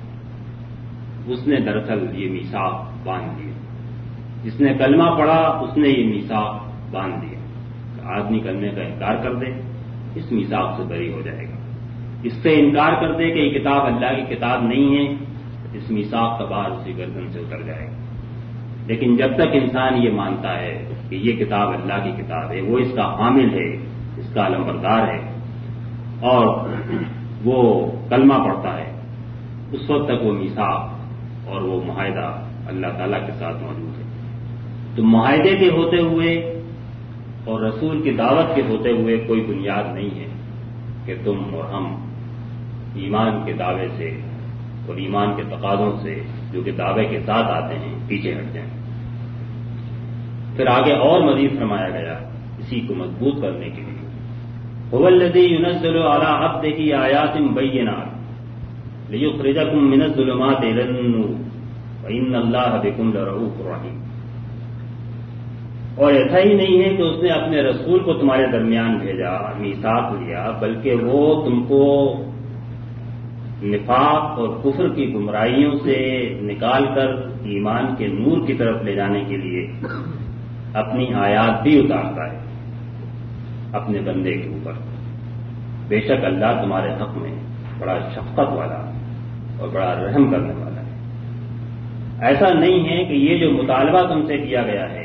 اس نے دراصل یہ میثاق باندھ دیا، جس نے کلمہ پڑھا اس نے یہ میثاق باندھ دیا۔ آدمی کلمے کا انکار کر دے اس میثاق سے بری ہو جائے گا، اس سے انکار کر دے کہ یہ کتاب اللہ کی کتاب نہیں ہے، اس میثاق کا بار اسی گردن سے اتر جائے گا۔ لیکن جب تک انسان یہ مانتا ہے کہ یہ کتاب اللہ کی کتاب ہے، وہ اس کا حامل ہے، اس کا علمبردار ہے، اور وہ کلمہ پڑھتا ہے، اس وقت تک وہ میثاق اور وہ معاہدہ اللہ تعالیٰ کے ساتھ موجود ہے۔ تو معاہدے کے ہوتے ہوئے اور رسول کی دعوت کے ہوتے ہوئے کوئی بنیاد نہیں ہے کہ تم اور ہم ایمان کے دعوے سے اور ایمان کے تقاضوں سے جو کہ دعوے کے ساتھ آتے ہیں پیچھے ہٹ جائیں۔ پھر آگے اور مزید فرمایا گیا اسی کو مضبوط کرنے کے لیے هو الذي ينزل على عبده آيات بينات ليخرجكم من الظلمات إلى النور وإن الله بكم لرؤوف رحيم. اور ایسا ہی نہیں ہے کہ اس نے اپنے رسول کو تمہارے درمیان بھیجا، میثاق لیا، بلکہ وہ تم کو نفاق اور کفر کی گمراہیوں سے نکال کر ایمان کے نور کی طرف لے جانے کے لیے اپنی آیات بھی اتارتا ہے اپنے بندے کے اوپر. بے شک اللہ تمہارے حق میں بڑا شفقت والا اور بڑا رحم کرنے والا ہے. ایسا نہیں ہے کہ یہ جو مطالبہ تم سے کیا گیا ہے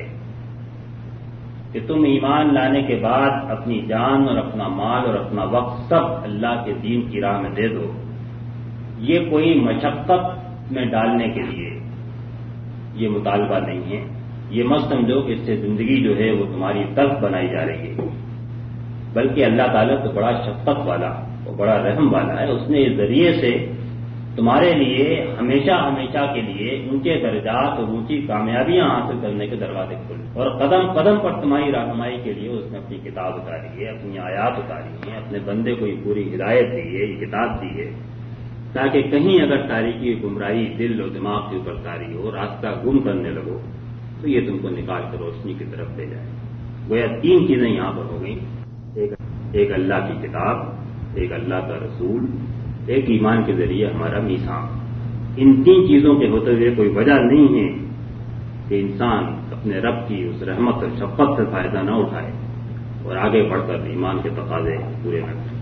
کہ تم ایمان لانے کے بعد اپنی جان اور اپنا مال اور اپنا وقت سب اللہ کے دین کی راہ میں دے دو، یہ کوئی مشقت میں ڈالنے کے لیے یہ مطالبہ نہیں ہے. یہ مت سمجھو کہ اس سے زندگی جو ہے وہ تمہاری تلخ بنائی جا رہی ہے، بلکہ اللہ تعالیٰ تو بڑا شفقت والا اور بڑا رحم والا ہے. اس نے اس ذریعے سے تمہارے لیے ہمیشہ ہمیشہ کے لیے اونچے درجات اور اونچی کامیابیاں حاصل کرنے کے دروازے کھولے، اور قدم قدم پر تمہاری رہنمائی کے لیے اس نے اپنی کتاب اتاری ہے، اپنی آیات اتاری ہیں، اپنے بندے کو یہ پوری ہدایت دی ہے، یہ کتاب دی ہے، تاکہ کہیں اگر تاریکی گمراہی دل اور دماغ کے اوپر طاری ہو، راستہ گم کرنے لگو، تو یہ تم کو نکال کر روشنی کی طرف لے جائے. گویا تین چیزیں یہاں پر ہو گئیں، ایک اللہ کی کتاب، ایک اللہ کا رسول، ایک ایمان کے ذریعے ہمارا میثاق. ان تین چیزوں کے ہوتے ہوئے کوئی وجہ نہیں ہے کہ انسان اپنے رب کی اس رحمت اور شفقت سے فائدہ نہ اٹھائے اور آگے بڑھ کر ایمان کے تقاضے پورے نہ کرے.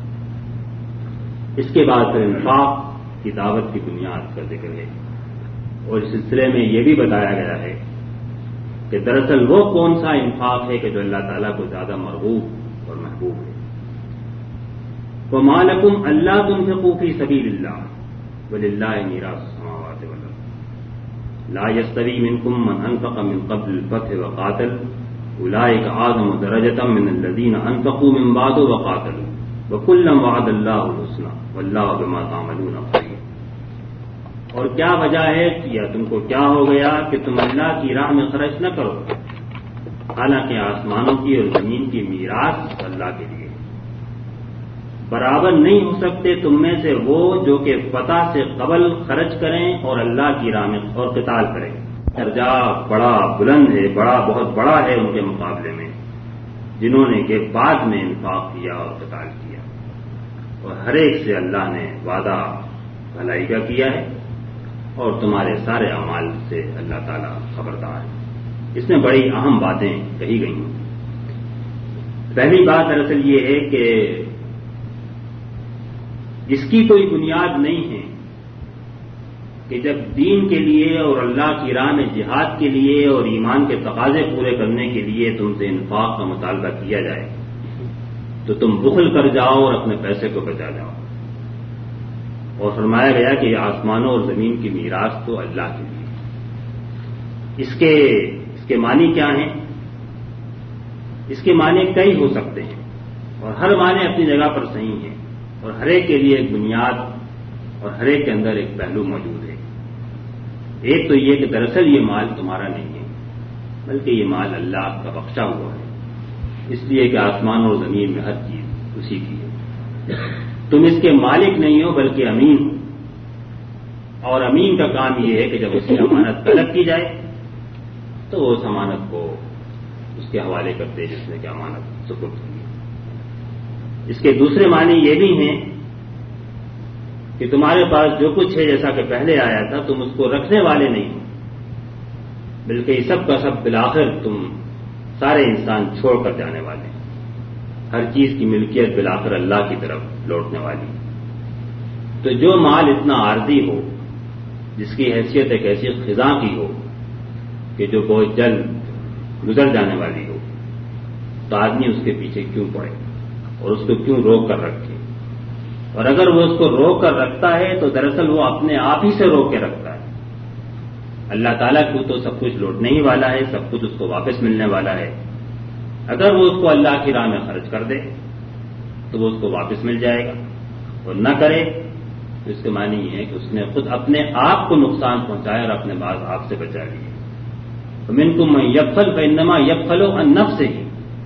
اس کے بعد پھر انفاق کی دعوت کی بنیاد کا ذکر ہے، اور اس سلسلے میں یہ بھی بتایا گیا ہے کہ دراصل وہ کون سا انفاق ہے کہ جو اللہ تعالیٰ کو زیادہ مرغوب اور محبوب ہے. وَمَا لَكُمْ أَلَّا تُنْفِقُوا فِي سَبِيلِ اللَّهِ وَلِلَّهِ مِيرَاثُ السَّمَاوَاتِ وَالْأَرْضِ لَا يَسْتَوِي مِنكُم مَّنْ أَنفَقَ مِن قَبْلِ الْفَتْحِ وَقَاتَلَ أُولَٰئِكَ أَعْظَمُ دَرَجَةً مِّنَ الَّذِينَ أَنفَقُوا مِن بَعْدُ وَقَاتَلُوا وَكُلًّا وَعَدَ اللَّهُ الْحُسْنَىٰ وَاللَّهُ بِمَا تَعْمَلُونَ خَبِيرٌ. اور کیا وجہ ہے یا تم کو کیا ہو گیا کہ تم اللہ کی راہ میں خرچ نہ کرو، حالانکہ آسمانوں کی اور زمین کی میراث اللہ کے لیے. برابر نہیں ہو سکتے تم میں سے وہ جو کہ فتح سے قبل خرچ کریں اور اللہ کی راہ میں اور قتال کریں. درجہ بڑا بلند ہے، بہت بڑا ہے ان کے مقابلے میں جنہوں نے کہ بعد میں انفاق کیا اور قتال کیا. اور ہر ایک سے اللہ نے وعدہ بھلائی کا کیا ہے، اور تمہارے سارے اعمال سے اللہ تعالیٰ خبردار ہے. اس میں بڑی اہم باتیں کہی گئی ہیں. پہلی بات دراصل یہ ہے کہ اس کی کوئی بنیاد نہیں ہے کہ جب دین کے لیے اور اللہ کی راہ میں جہاد کے لیے اور ایمان کے تقاضے پورے کرنے کے لیے تم سے انفاق کا مطالبہ کیا جائے تو تم بخل کر جاؤ اور اپنے پیسے کو بچا جاؤ. اور فرمایا گیا کہ یہ آسمانوں اور زمین کی میراث تو اللہ کے لیے. اس کے معنی کیا ہیں؟ اس کے معنی کئی ہو سکتے ہیں اور ہر معنی اپنی جگہ پر صحیح ہیں، اور ہر ایک کے لیے ایک بنیاد اور ہر ایک کے اندر ایک پہلو موجود ہے. ایک تو یہ کہ دراصل یہ مال تمہارا نہیں ہے، بلکہ یہ مال اللہ کا بخشا ہوا ہے، اس لیے کہ آسمان اور زمین میں ہر چیز اسی کی ہے. تم اس کے مالک نہیں ہو بلکہ امین ہو، اور امین کا کام یہ ہے کہ جب اس کی امانت طلب کی جائے تو وہ اس امانت کو اس کے حوالے کرتے جس نے کہ امانت سپرد کی. اس کے دوسرے معنی یہ بھی ہیں کہ تمہارے پاس جو کچھ ہے جیسا کہ پہلے آیا تھا تم اس کو رکھنے والے نہیں ہو، بلکہ یہ سب کا سب بالآخر تم سارے انسان چھوڑ کر جانے والے ہیں. ہر چیز کی ملکیت بالآخر اللہ کی طرف لوٹنے والی. تو جو مال اتنا عارضی ہو، جس کی حیثیت ایک ایسی خزاں کی ہو کہ جو بہت جلد گزر جانے والی ہو، تو آدمی اس کے پیچھے کیوں پڑے اور اس کو کیوں روک کر رکھے؟ اور اگر وہ اس کو روک کر رکھتا ہے تو دراصل وہ اپنے آپ ہی سے روک کے رکھتا ہے. اللہ تعالیٰ کو تو سب کچھ لوٹنے ہی والا ہے، سب کچھ اس کو واپس ملنے والا ہے. اگر وہ اس کو اللہ کی راہ میں خرچ کر دے تو وہ اس کو واپس مل جائے گا، اور نہ کرے تو اس کے معنی یہ ہے کہ اس نے خود اپنے آپ کو نقصان پہنچایا اور اپنے بعض آپ سے بچا لیے. تو من کو میں یبخل فإنما یبخل عن نفسہ،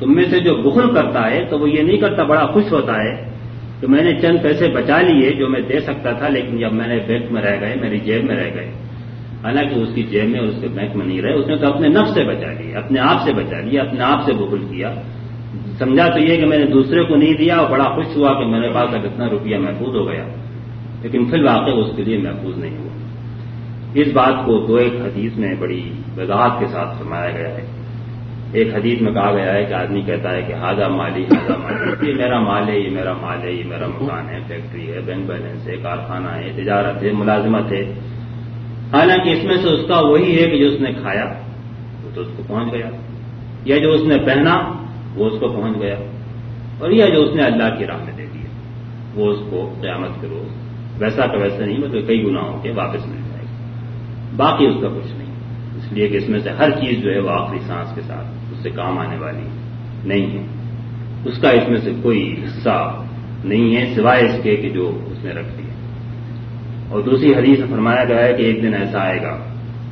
تم میں سے جو بخل کرتا ہے تو وہ یہ نہیں کرتا بڑا خوش ہوتا ہے کہ میں نے چند پیسے بچا لیے جو میں دے سکتا تھا، لیکن جب میں نے بینک میں رہ گئے، میری جیب میں رہ گئے. حالانکہ اس کی جیب میں اور اس کے بینک میں نہیں رہے، اس نے تو اپنے نفس سے بچا لیا، اپنے آپ سے بچا لیا، اپنے آپ سے بخل کیا. سمجھا تو یہ کہ میں نے دوسرے کو نہیں دیا اور بڑا خوش ہوا کہ میرے پاس اب اتنا روپیہ محفوظ ہو گیا، لیکن فی الواقع اس کے لیے محفوظ نہیں ہوا. اس بات کو تو ایک حدیث میں بڑی وضاحت کے ساتھ فرمایا گیا ہے. ایک حدیث میں کہا گیا ہے کہ آدمی کہتا ہے کہ ہاذا مالی ہاذا مالی، یہ میرا مال ہے، یہ میرا مال ہے، یہ میرا مکان ہے، فیکٹری ہے، بینک بیلنس ہے، کارخانہ ہے، تجارت ہے، ملازمت ہے. حالانکہ اس میں سے اس کا وہی ہے کہ جو اس نے کھایا وہ تو اس کو پہنچ گیا، یا جو اس نے پہنا وہ اس کو پہنچ گیا، اور یا جو اس نے اللہ کی راہ میں دے دیا وہ اس کو قیامت کے روز ویسا کا ویسا نہیں مطلب کئی گناہوں کے واپس مل جائے گا. باقی اس کا کچھ نہیں، اس لیے کہ اس میں سے ہر چیز جو ہے وہ آخری سانس کے ساتھ اس سے کام آنے والی نہیں ہے. اس کا اس میں سے کوئی حصہ نہیں ہے سوائے اس کے کہ جو اس نے رکھ دیا. اور دوسری حدیث میں فرمایا گیا ہے کہ ایک دن ایسا آئے گا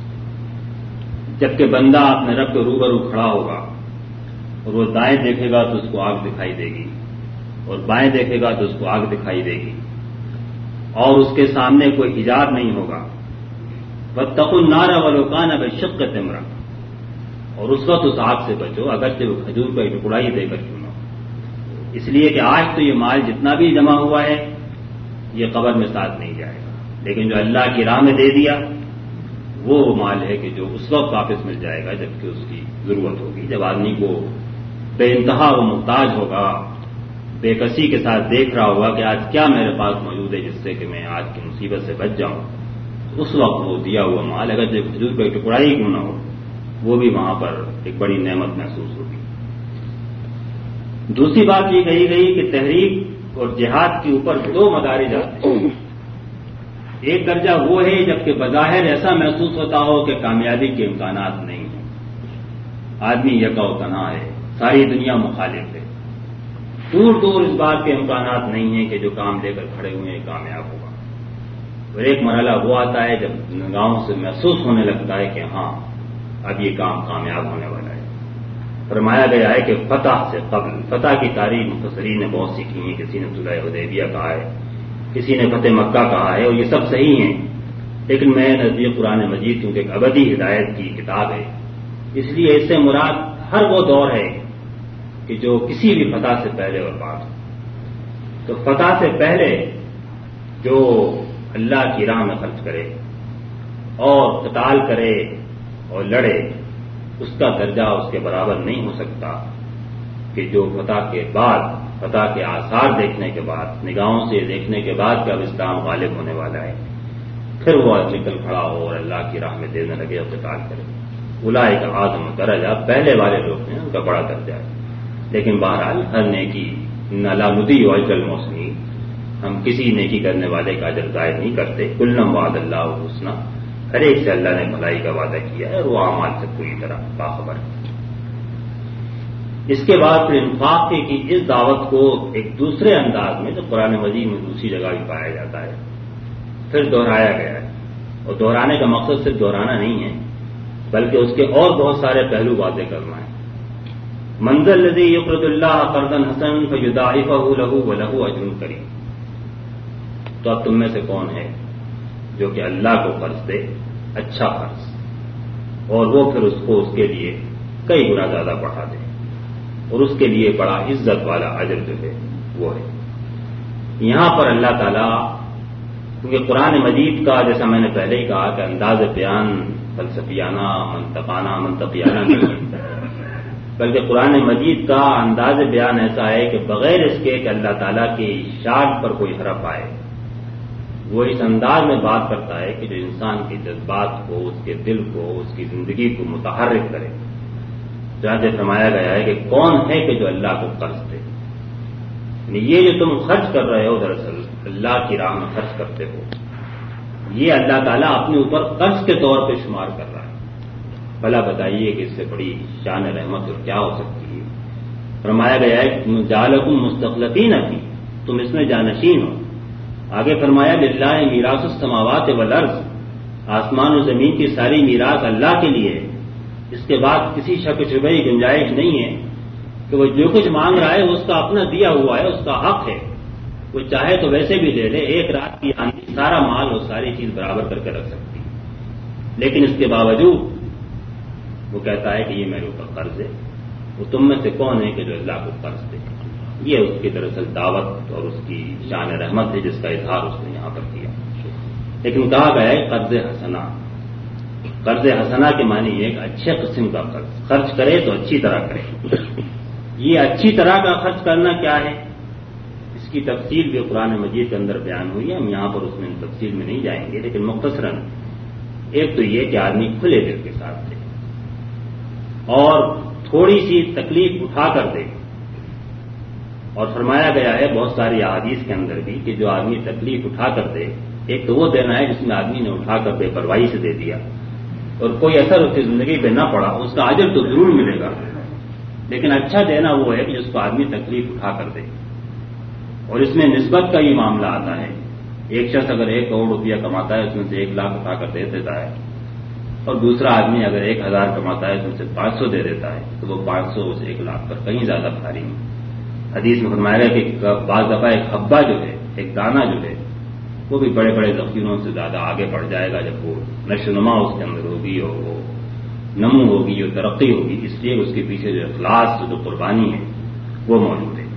جبکہ بندہ اپنے رب کے روبرو کھڑا ہوگا اور وہ دائیں دیکھے گا تو اس کو آگ دکھائی دے گی اور بائیں دیکھے گا تو اس کو آگ دکھائی دے گی اور اس کے سامنے کوئی حجاب نہیں ہوگا. واتقوا النار ولو کان بشق تمرہ، اور اس وقت اس آگ سے بچو اگرچہ وہ کھجور کا ٹکڑا ہی دے کر کیوں نہ ہو. اس لیے کہ آج تو یہ مال جتنا بھی جمع ہوا ہے یہ قبر میں ساتھ نہیں جائے گا، لیکن جو اللہ کی راہ میں دے دیا وہ مال ہے کہ جو اس وقت واپس مل جائے گا جبکہ اس کی ضرورت ہوگی. جب آدمی کو بے انتہا وہ محتاج ہوگا، بے کسی کے ساتھ دیکھ رہا ہوگا کہ آج کیا میرے پاس موجود ہے جس سے کہ میں آج کی مصیبت سے بچ جاؤں، اس وقت وہ دیا ہوا مال اگر جو کھجور کا ٹکڑا ہی کیوں نہ ہو وہ بھی وہاں پر ایک بڑی نعمت محسوس ہوگی. دوسری بات یہ کہی گئی کہ تحریک اور جہاد کے اوپر دو مدارج آتے ہیں. ایک درجہ وہ ہے جبکہ بظاہر ایسا محسوس ہوتا ہو کہ کامیابی کے امکانات نہیں ہیں، آدمی یکا و تنہا ہے، ساری دنیا مخالف ہے، دور دور اس بات کے امکانات نہیں ہیں کہ جو کام لے کر کھڑے ہوئے ہیں کامیاب ہوگا. اور ایک مرحلہ وہ آتا ہے جب نگاہوں سے محسوس ہونے لگتا ہے کہ ہاں اب یہ کام کامیاب ہونے والا ہے. فرمایا گیا ہے کہ فتح سے قبل، فتح کی تاریخ مفسرین نے بہت سی کی ہیں، کسی نے صلح حدیبیہ کہا ہے، کسی نے فتح مکہ کہا ہے، اور یہ سب صحیح ہیں، لیکن میں نزدیک قرآن مجید کیونکہ ایک ابدی ہدایت کی کتاب ہے اس لیے اس سے مراد ہر وہ دور ہے کہ جو کسی بھی فتح سے پہلے اور بعد. تو فتح سے پہلے جو اللہ کی راہ میں خرچ کرے اور قتال کرے اور لڑے اس کا درجہ اس کے برابر نہیں ہو سکتا کہ جو فتح کے بعد، فتح کے آثار دیکھنے کے بعد، نگاہوں سے دیکھنے کے بعد کہ اب اسلام غالب ہونے والا ہے پھر وہ نکل کھڑا ہو اور اللہ کی راہ میں دینے لگے اور قتال کرے. اولئک اعظم درجہ، پہلے والے لوگ ہیں ان کا بڑا درجہ ہے. لیکن بہرحال ہر نیکی لا نضيع اجر المحسنین، ہم کسی نیکی کرنے والے کا اجر ضائع نہیں کرتے. کلا وعد اللہ الحسنی، ہر ایک سے اللہ نے بھلائی کا وعدہ کیا ہے اور وہ اعمال سے پوری طرح باخبر ہے. اس کے بعد پھر انفاق کی اس دعوت کو ایک دوسرے انداز میں جو قرآن مجید میں دوسری جگہ بھی پایا جاتا ہے پھر دہرایا گیا ہے. اور دہرانے کا مقصد صرف دہرانا نہیں ہے بلکہ اس کے اور بہت سارے پہلو واضح کرنا ہے. من ذا الذی یقرض اللہ قرضا حسنا فیضاعفہ لہ ولہ اجر کریم. تو اب تم میں سے کون ہے جو کہ اللہ کو قرض دے، اچھا قرض، اور وہ پھر اس کو اس کے لیے کئی گنا زیادہ بڑھا دے اور اس کے لیے بڑا عزت والا اجر جو ہے وہ ہے. یہاں پر اللہ تعالیٰ کیونکہ قرآن مجید کا جیسا میں نے پہلے ہی کہا کہ انداز بیان فلسفیانہ منطقیانہ نہیں ہے، بلکہ قرآن مجید کا انداز بیان ایسا ہے کہ بغیر اس کے کہ اللہ تعالیٰ کی ارشاد پر کوئی حرف آئے وہ اس انداز میں بات کرتا ہے کہ جو انسان کے جذبات کو، اس کے دل کو، اس کی زندگی کو متحرک کرے. جہاں فرمایا گیا ہے کہ کون ہے کہ جو اللہ کو قرض دے، یعنی یہ جو تم خرچ کر رہے ہو دراصل اللہ کی راہ میں خرچ کرتے ہو، یہ اللہ تعالیٰ اپنے اوپر قرض کے طور پہ شمار کر رہا ہے. بھلا بتائیے کہ اس سے بڑی شان رحمت اور کیا ہو سکتی ہے. فرمایا گیا ہے جعلکم مستخلفین فی، تم اس میں جانشین ہو. آگے فرمایا للہ میراث السماوات والارض، آسمان و زمین کی ساری میراث اللہ کے لیے. اس کے بعد کسی شک و شبہ کی گنجائش نہیں ہے کہ وہ جو کچھ مانگ رہا ہے اس کا اپنا دیا ہوا ہے، اس کا حق ہے، وہ چاہے تو ویسے بھی دے دے، ایک رات کی آندھی سارا مال اور ساری چیز برابر کر کے رکھ سکتی، لیکن اس کے باوجود وہ کہتا ہے کہ یہ میرے اوپر قرض ہے۔ وہ تم میں سے کون ہے کہ جو اللہ کو قرض دے؟ یہ اس کی دراصل دعوت اور اس کی شان رحمت ہے جس کا اظہار اس نے یہاں پر کیا۔ لیکن کہا گیا ہے قرض حسنہ۔ قرض حسنہ کے معنی یہ کہ اچھے قسم کا قرض، خرچ کرے تو اچھی طرح کرے۔ یہ اچھی طرح کا خرچ کرنا کیا ہے، اس کی تفصیل بھی قرآن مجید کے اندر بیان ہوئی ہے، ہم یہاں پر اس میں تفصیل میں نہیں جائیں گے، لیکن مختصراً ایک تو یہ کہ آدمی کھلے دل کے ساتھ دے اور تھوڑی سی تکلیف اٹھا کر دے، اور فرمایا گیا ہے بہت ساری احادیث کے اندر بھی کہ جو آدمی تکلیف اٹھا کر دے، ایک تو وہ دینا ہے جس میں آدمی نے اٹھا کر بے پرواہی سے دے دیا اور کوئی اثر اس کی زندگی پہ نہ پڑا، اس کا اجر تو ضرور ملے گا، لیکن اچھا دینا وہ ہے کہ جس کو آدمی تکلیف اٹھا کر دے۔ اور اس میں نسبت کا یہ معاملہ آتا ہے، ایک شخص اگر 1 کروڑ روپیہ کماتا ہے اس میں سے 1 لاکھ اٹھا کر دے دیتا ہے، اور دوسرا آدمی اگر 1000 کماتا ہے اس میں سے 500 دے دیتا ہے، تو وہ 500 اس 1 لاکھ پر کہیں زیادہ بھاری نہیں۔ حدیث میں فرمایا گیا کہ بعض دفعہ ایک حبہ جو ہے، ایک دانہ جو ہے، وہ بھی بڑے بڑے ذخیروں سے زیادہ آگے بڑھ جائے گا جب وہ نشو نما اس کے اندر ہوگی اور وہ نمو ہوگی اور ترقی ہوگی، اس لیے اس کے پیچھے جو اخلاص جو قربانی ہے وہ موجود ہے۔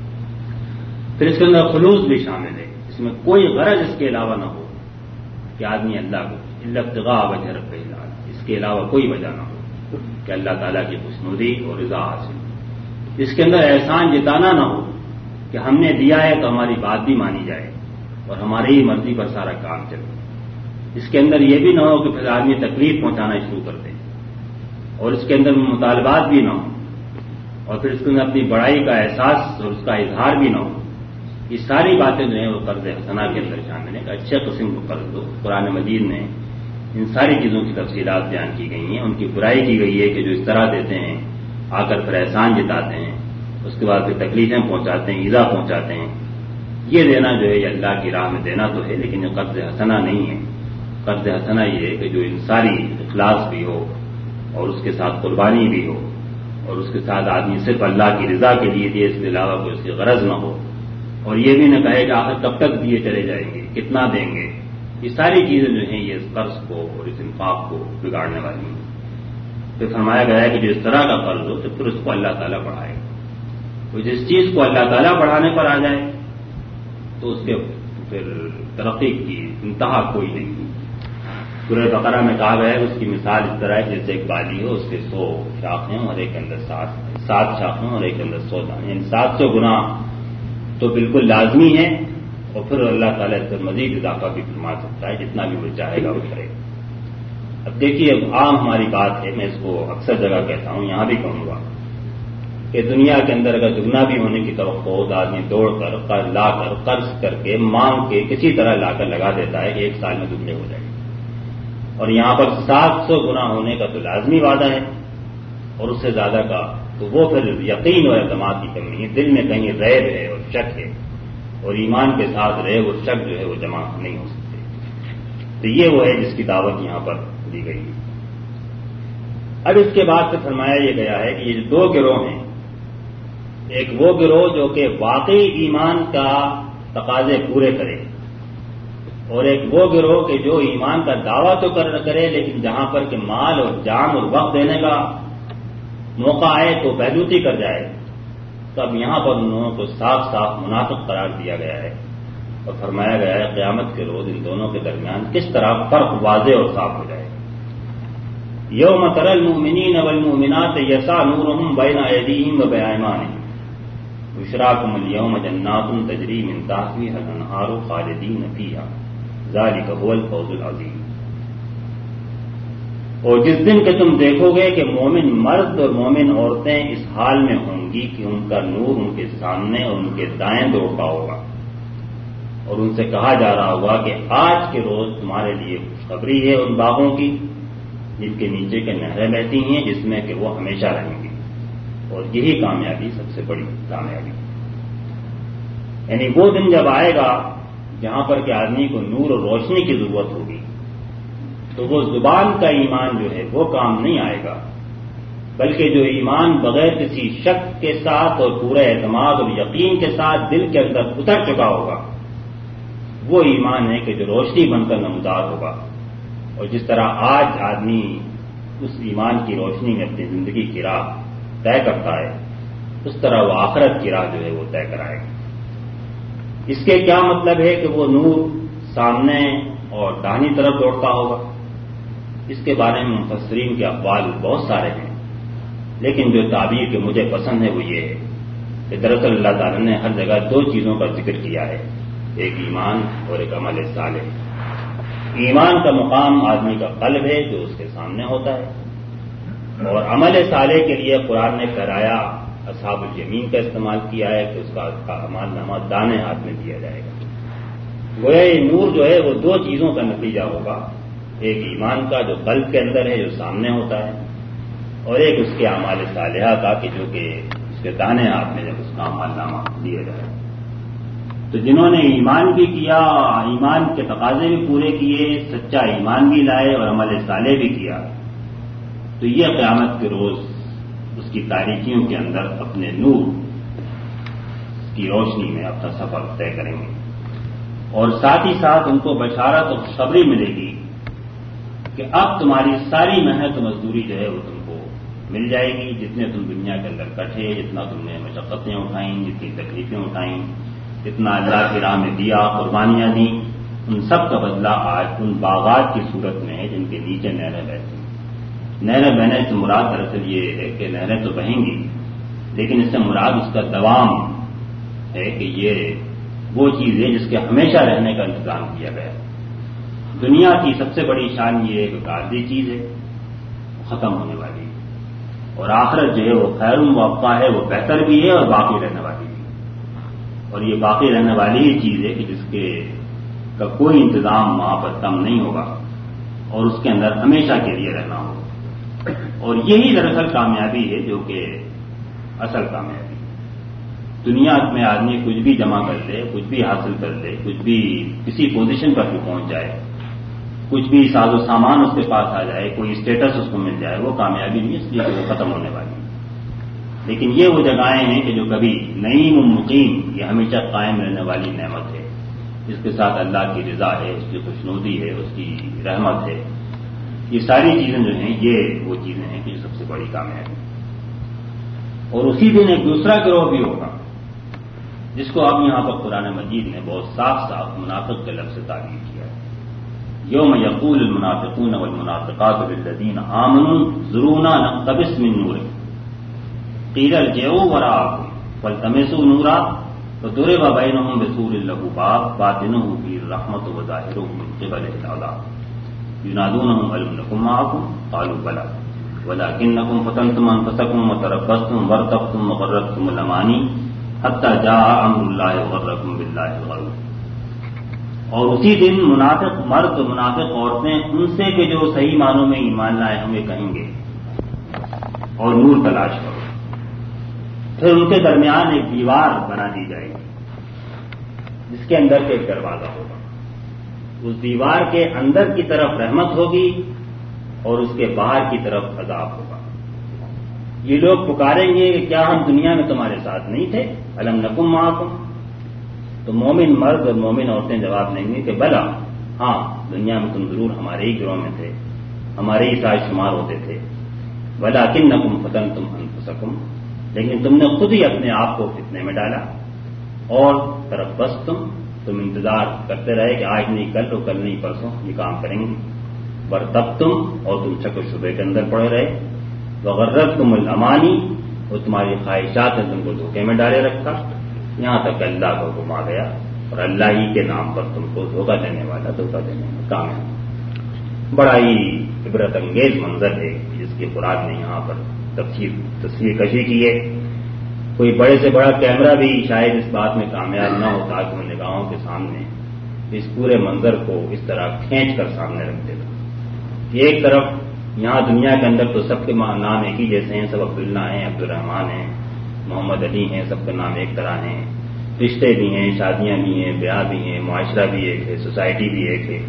پھر اس کے اندر خلوص بھی شامل ہے، اس میں کوئی غرض اس کے علاوہ نہ ہو کہ آدمی اللہ کو الا ابتغاء وجہ ربہ الاعلی، اس کے علاوہ کوئی وجہ نہ ہو کہ اللہ تعالیٰ کی خوشنودی اور رضا حاصل۔ اس کے اندر احسان جتانا نہ ہو کہ ہم نے دیا ہے تو ہماری بات بھی مانی جائے اور ہماری ہی مرضی پر سارا کام چلے۔ اس کے اندر یہ بھی نہ ہو کہ پھر آدمی تکلیف پہنچانا شروع کر دے، اور اس کے اندر مطالبات بھی نہ ہو، اور پھر اس کے اندر اپنی بڑائی کا احساس اور اس کا اظہار بھی نہ ہو۔ یہ ساری باتیں جو ہیں وہ قرض حسنہ کے اندر شامل ہیں کہ اچھے قسم کو قرض دو۔ قرآن مجید میں ان ساری چیزوں کی تفصیلات بیان کی گئی ہیں، ان کی برائی کی گئی ہے کہ جو اس طرح دیتے ہیں، آ کر پھر احسان جتاتے ہیں، اس کے بعد پھر تکلیفیں پہنچاتے ہیں، ایذا پہنچاتے ہیں۔ یہ دینا جو ہے یہ اللہ کی راہ میں دینا تو ہے، لیکن یہ قرض حسنہ نہیں ہے۔ قرض حسنہ یہ ہے کہ جو انصاری اخلاص بھی ہو اور اس کے ساتھ قربانی بھی ہو اور اس کے ساتھ آدمی صرف اللہ کی رضا کے لیے دیے، اس کے علاوہ کوئی اس کی غرض نہ ہو، اور یہ بھی نہ کہے کہ آخر کب تک دیے چلے جائیں گے، کتنا دیں گے۔ یہ ساری چیزیں جو ہیں یہ اس قرض کو اور اس انفاق کو بگاڑنے والی ہیں۔ پھر فرمایا گیا ہے کہ جو اس طرح کا قرض ہو تو پھر اس کو اللہ تعالیٰ بڑھائے گا۔ تو جس چیز کو اللہ تعالیٰ بڑھانے پر آ جائے تو اس کے پھر ترقی کی انتہا کوئی نہیں۔ سورہ بقرہ میں کہا گیا ہے اس کی مثال اس طرح ہے جیسے ایک بالی ہو، اس کے 100 شاخیں اور ایک کے اندر 7 شاخیں اور ایک کے اندر 100 دانے، یعنی 700 گنا تو بالکل لازمی ہے، اور پھر اللہ تعالیٰ اس پر مزید اضافہ بھی فرما سکتا ہے، جتنا بھی وہ چاہے گا وہ کرے۔ اب دیکھیے، اب عام ہماری بات ہے، میں اس کو اکثر جگہ کہتا ہوں، یہاں بھی کہوں گا کہ دنیا کے اندر اگر دگنا بھی ہونے کی توقع ہو تو آدمی دوڑ کر لا کر قرض کر کے مانگ کے کسی طرح لا کر لگا دیتا ہے کہ 1 سال میں دگنے ہو جائے، اور یہاں پر 700 گنا ہونے کا تو لازمی وعدہ ہے، اور اس سے زیادہ کا تو وہ پھر یقین اور اعتماد کی کمی ہے، دل میں کہیں ریب ہے اور شک ہے، اور ایمان کے ساتھ ریب اور شک جو ہے وہ جمع نہیں ہو سکتے۔ تو یہ وہ ہے جس کی دعوت یہاں پر دی گئی ہے۔ اب اس کے بعد پھر فرمایا یہ گیا ہے کہ یہ 2 گروہ ہیں، ایک وہ گروہ جو کہ واقعی ایمان کا تقاضے پورے کرے، اور ایک وہ گروہ کہ جو ایمان کا دعویٰ تو کرے لیکن جہاں پر کہ مال اور جان اور وقت دینے کا موقع آئے تو بہلوتی کر جائے۔ تو اب یہاں پر ان لوگوں کو صاف صاف منافق قرار دیا گیا ہے، اور فرمایا گیا ہے قیامت کے روز ان دونوں کے درمیان کس طرح فرق واضح اور صاف ہو جائے۔ یوم تری المؤمنین والمؤمنات یسعی نورہم بین ایدیہم وبایمانہم بشراکم الیوم جنات تجری من تحتہا الانہار خالدین فیہا ذالک هو الفوز العظیم۔ اور جس دن کہ تم دیکھو گے کہ مومن مرد اور مومن عورتیں اس حال میں ہوں گی کہ ان کا نور ان کے سامنے اور ان کے دائیں دوڑتا ہوگا، اور ان سے کہا جا رہا ہوگا کہ آج کے روز تمہارے لیے خوشخبری ہے ان باغوں کی جن کے نیچے کے نہریں بہتی ہیں، جس میں کہ وہ ہمیشہ رہیں گی، اور یہی کامیابی سب سے بڑی کامیابی۔ یعنی وہ دن جب آئے گا جہاں پر کہ آدمی کو نور اور روشنی کی ضرورت ہوگی، تو وہ زبان کا ایمان جو ہے وہ کام نہیں آئے گا، بلکہ جو ایمان بغیر کسی شک کے ساتھ اور پورے اعتماد اور یقین کے ساتھ دل کے اندر اتر چکا ہوگا، وہ ایمان ہے کہ جو روشنی بن کر نمودار ہوگا. اور جس طرح آج آدمی اس ایمان کی روشنی میں اپنی زندگی کی راہ طے کرتا ہے، اس طرح وہ آخرت کی راہ جو ہے وہ طے کرائے گا. اس کے کیا مطلب ہے کہ وہ نور سامنے اور داہنی طرف دوڑتا ہوگا؟ اس کے بارے میں مفسرین کے اقوال بہت سارے ہیں، لیکن جو تعبیر کہ مجھے پسند ہے وہ یہ ہے کہ دراصل اللہ تعالیٰ نے ہر جگہ دو چیزوں کا ذکر کیا ہے، ایک ایمان اور ایک عمل صالح. ایمان کا مقام آدمی کا قلب ہے جو اس کے سامنے ہوتا ہے، اور عمل صالح کے لیے قرآن نے کرایا اصحاب الیمین کا استعمال کیا ہے کہ اس کا اعمال نامہ دانے ہاتھ میں دیا جائے گا. گویا یہ نور جو ہے وہ دو چیزوں کا نتیجہ ہوگا، ایک ایمان کا جو قلب کے اندر ہے جو سامنے ہوتا ہے، اور ایک اس کے اعمال صالحہ کا کہ جو کہ اس کے دانے ہاتھ میں جب اس کا اعمال نامہ دیا جائے. تو جنہوں نے ایمان بھی کیا، ایمان کے تقاضے بھی پورے کیے، سچا ایمان بھی لائے اور عمل صالح بھی کیا، تو یہ قیامت کے روز اس کی تاریکیوں کے اندر اپنے نور کی روشنی میں اپنا سفر طے کریں گے. اور ساتھ ہی ساتھ ان کو بشارت اور خوشخبری ملے گی کہ اب تمہاری ساری محنت و مزدوری جو ہے وہ تم کو مل جائے گی. جتنے تم دنیا کے اندر کٹے، جتنا تم نے مشقتیں اٹھائیں، جتنی تکلیفیں اٹھائیں، جتنا اللہ کی راہ میں دیا، قربانیاں دیں، ان سب کا بدلہ آج ان باغات کی صورت میں ہے جن کے نیچے نہریں بہتی. نہریں بہنے سے مراد دراصل یہ ہے کہ نہریں تو بہیں گی، لیکن اس سے مراد اس کا دوام ہے کہ یہ وہ چیز ہے جس کے ہمیشہ رہنے کا انتظام کیا گیا. دنیا کی سب سے بڑی شان یہ ہے کہ عارضی چیز ہے، ختم ہونے والی ہے، اور آخرت جو ہے وہ خیر و ابقا ہے، وہ بہتر بھی ہے اور باقی رہنے والی بھی ہے. اور یہ باقی رہنے والی ہی چیز ہے کہ جس کے کا کوئی انتظام وہاں پر کم نہیں ہوگا اور اس کے اندر ہمیشہ کے لیے رہنا ہوگا. اور یہی دراصل کامیابی ہے جو کہ اصل کامیابی. دنیا میں آدمی کچھ بھی جمع کر لے، کچھ بھی حاصل کر لے، کچھ بھی کسی پوزیشن پر بھی پہنچ جائے، کچھ بھی ساز و سامان اس کے پاس آ جائے، کوئی اسٹیٹس اس کو مل جائے، وہ کامیابی نہیں، اس لیے کہ وہ ختم ہونے والی ہے. لیکن یہ وہ جگہیں ہیں کہ جو کبھی نعیم و مقیم، یہ ہمیشہ قائم رہنے والی نعمت ہے، جس کے ساتھ اللہ کی رضا ہے، اس کی خوشنودی ہے، اس کی رحمت ہے. یہ ساری چیزیں جو ہیں یہ وہ چیزیں ہیں کہ جو سب سے بڑی کامیابی ہے. اور اسی دن ایک دوسرا گروہ بھی ہوگا جس کو اب یہاں پر قرآن مجید نے بہت صاف صاف منافق کے لفظ سے تعبیر کیا ہے. یوم یقول المنافقون والمنافقات للذین آمنوا انظرونا نقتبس من نورکم قیل ارجعوا وراءکم فالتمسوا نورا فضرب بینہم بسور لہ باب باطنہ فیہ الرحمۃ وظاہرہ من قبلہ العذاب ينادونهم ألم نكن معكم قالوا بلى ولكنكم فتنتم أنفسكم وتربصتم وارتبتم وغرتكم الأماني حتى جاء أمر الله وغركم بالله الغرور. اور اسی دن منافق مرد و منافق عورتیں ان سے کہ جو صحیح معنوں میں ایمان لائے ہمیں کہیں گے اور نور تلاش کرو. پھر ان کے درمیان ایک دیوار بنا دی جائے گی جس کے اندر ایک دروازہ ہوگا. اس دیوار کے اندر کی طرف رحمت ہوگی اور اس کے باہر کی طرف عذاب ہوگا. یہ لوگ پکاریں گے کہ کیا ہم دنیا میں تمہارے ساتھ نہیں تھے؟ الم نکم معکم. تو مومن مرد اور مومن عورتیں جواب دیں گے کہ بلا، ہاں دنیا میں تم ضرور ہمارے ہی گروہ میں تھے، ہمارے ہی ساتھ شمار ہوتے تھے. ولکنکم فتنتم انفسکم، لیکن تم نے خود ہی اپنے آپ کو فتنے میں ڈالا. اور تربصتم، تم انتظار کرتے رہے کہ آج نہیں کل تو کل نہیں پرسوں یہ کام کریں گے. برتبتم، اور تم شک و شبے کے اندر پڑے رہے. وغرتکم الامانی، اور تمہاری خواہشات نے تم کو دھوکے میں ڈالے رکھا، یہاں تک اللہ کا حکم آ گیا اور اللہ ہی کے نام پر تم کو دھوکہ دینے والا دھوکہ دینے میں کامیاب. بڑا ہی عبرت انگیز منظر ہے جس کی قرآن نے یہاں پر تصویر کشی کی ہے. کوئی بڑے سے بڑا کیمرہ بھی شاید اس بات میں کامیاب نہ ہوتا کہ وہ نگاہوں کے سامنے اس پورے منظر کو اس طرح کھینچ کر سامنے رکھ دیتا. ایک طرف یہاں دنیا کے اندر تو سب کے نام ایک ہی جیسے ہیں، سب عبداللہ ہیں، عبد الرحمان ہیں، محمد علی ہیں، سب کے نام ایک طرح ہیں، رشتے بھی ہیں، شادیاں بھی ہیں، بیاہ بھی ہیں، معاشرہ بھی ایک ہے، سوسائٹی بھی ایک ہے،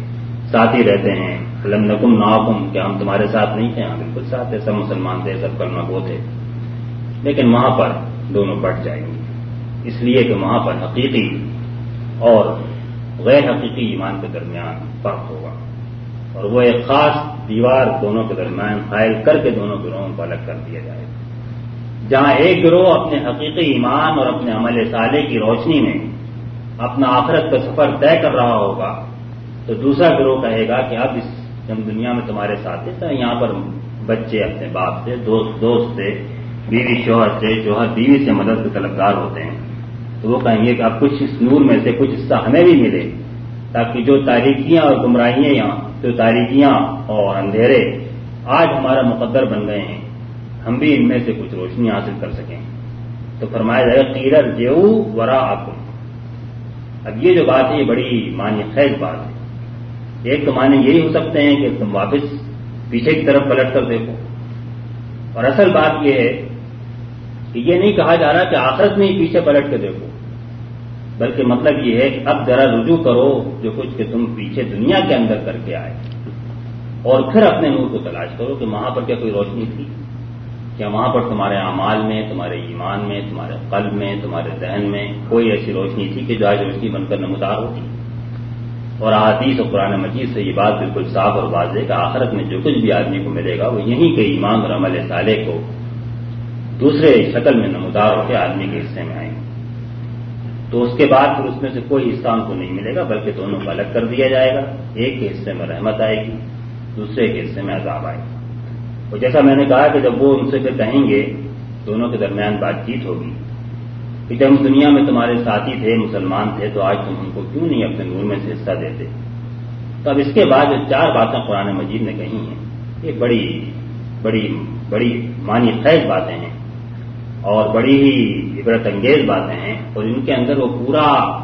ساتھی رہتے ہیں، لم نکم معکم، کہ ہم تمہارے ساتھ نہیں تھے، ہم بالکل ساتھ تھے، سب مسلمان تھے، سب کلمہ گو تھے، لیکن وہاں پر دونوں بٹ جائیں گے، اس لیے کہ وہاں پر حقیقی اور غیر حقیقی ایمان کے درمیان فرق ہوگا، اور وہ ایک خاص دیوار دونوں کے درمیان قائل کر کے دونوں گروہوں کو الگ کر دیا جائے گا۔ جہاں ایک گروہ اپنے حقیقی ایمان اور اپنے عمل صالح کی روشنی میں اپنا آخرت کا سفر طے کر رہا ہوگا، تو دوسرا گروہ کہے گا کہ اب ہم دنیا میں تمہارے ساتھ تھے، یہاں پر بچے اپنے باپ سے، دوست سے، بیوی شوہر سے، شوہر بیوی سے مدد کے طلبگار ہوتے ہیں، تو وہ کہیں گے کہ اب کچھ اس نور میں سے کچھ حصہ ہمیں بھی ملے، تاکہ جو تاریکیاں اور گمراہیاں، جو تاریکیاں اور اندھیرے آج ہمارا مقدر بن گئے ہیں، ہم بھی ان میں سے کچھ روشنی حاصل کر سکیں۔ تو فرمایا جائے گا قیل ارجعوا وراءکم۔ اب یہ جو بات ہے یہ بڑی معنی خیز بات ہے۔ ایک تو معنی یہی ہو سکتے ہیں کہ تم واپس پیچھے کی طرف پلٹ کر دیکھو، اور اصل بات یہ ہے کہ یہ نہیں کہا جا رہا کہ آخرت میں ہی پیچھے پلٹ کے دیکھو، بلکہ مطلب یہ ہے کہ اب ذرا رجوع کرو جو کچھ کہ تم پیچھے دنیا کے اندر کر کے آئے، اور پھر اپنے نور کو تلاش کرو کہ وہاں پر کیا کوئی روشنی تھی، کیا وہاں پر تمہارے اعمال میں، تمہارے ایمان میں، تمہارے قلب میں، تمہارے ذہن میں کوئی ایسی روشنی تھی کہ جو آج روشنی بن کر نمودار ہوتی۔ اور احادیث اور قرآن مجید سے یہ بات بالکل صاف اور واضح ہے کہ آخرت میں جو کچھ بھی آدمی کو ملے گا وہ یہیں کے ایمان اور عمل صالح کو دوسرے شکل میں نمودار ہو کے آدمی کے حصے میں آئیں گے، تو اس کے بعد پھر اس میں سے کوئی حصہ ان کو نہیں ملے گا، بلکہ دونوں کو الگ کر دیا جائے گا۔ ایک کے حصے میں رحمت آئے گی، دوسرے کے حصے میں عذاب آئے گا۔ اور جیسا میں نے کہا کہ جب وہ ان سے پھر کہیں گے، دونوں کے درمیان بات چیت ہوگی کہ جب ہم دنیا میں تمہارے ساتھی تھے، مسلمان تھے، تو آج تم ہم کو کیوں نہیں اپنے نور میں سے حصہ دیتے؟ تو اب اس کے بعد جو 4 باتیں قرآن مجید نے کہی ہیں یہ بڑی بڑی بڑی معنی خیز باتیں ہیں اور بڑی ہی عبرت انگیز باتیں ہیں، اور ان کے اندر وہ پورا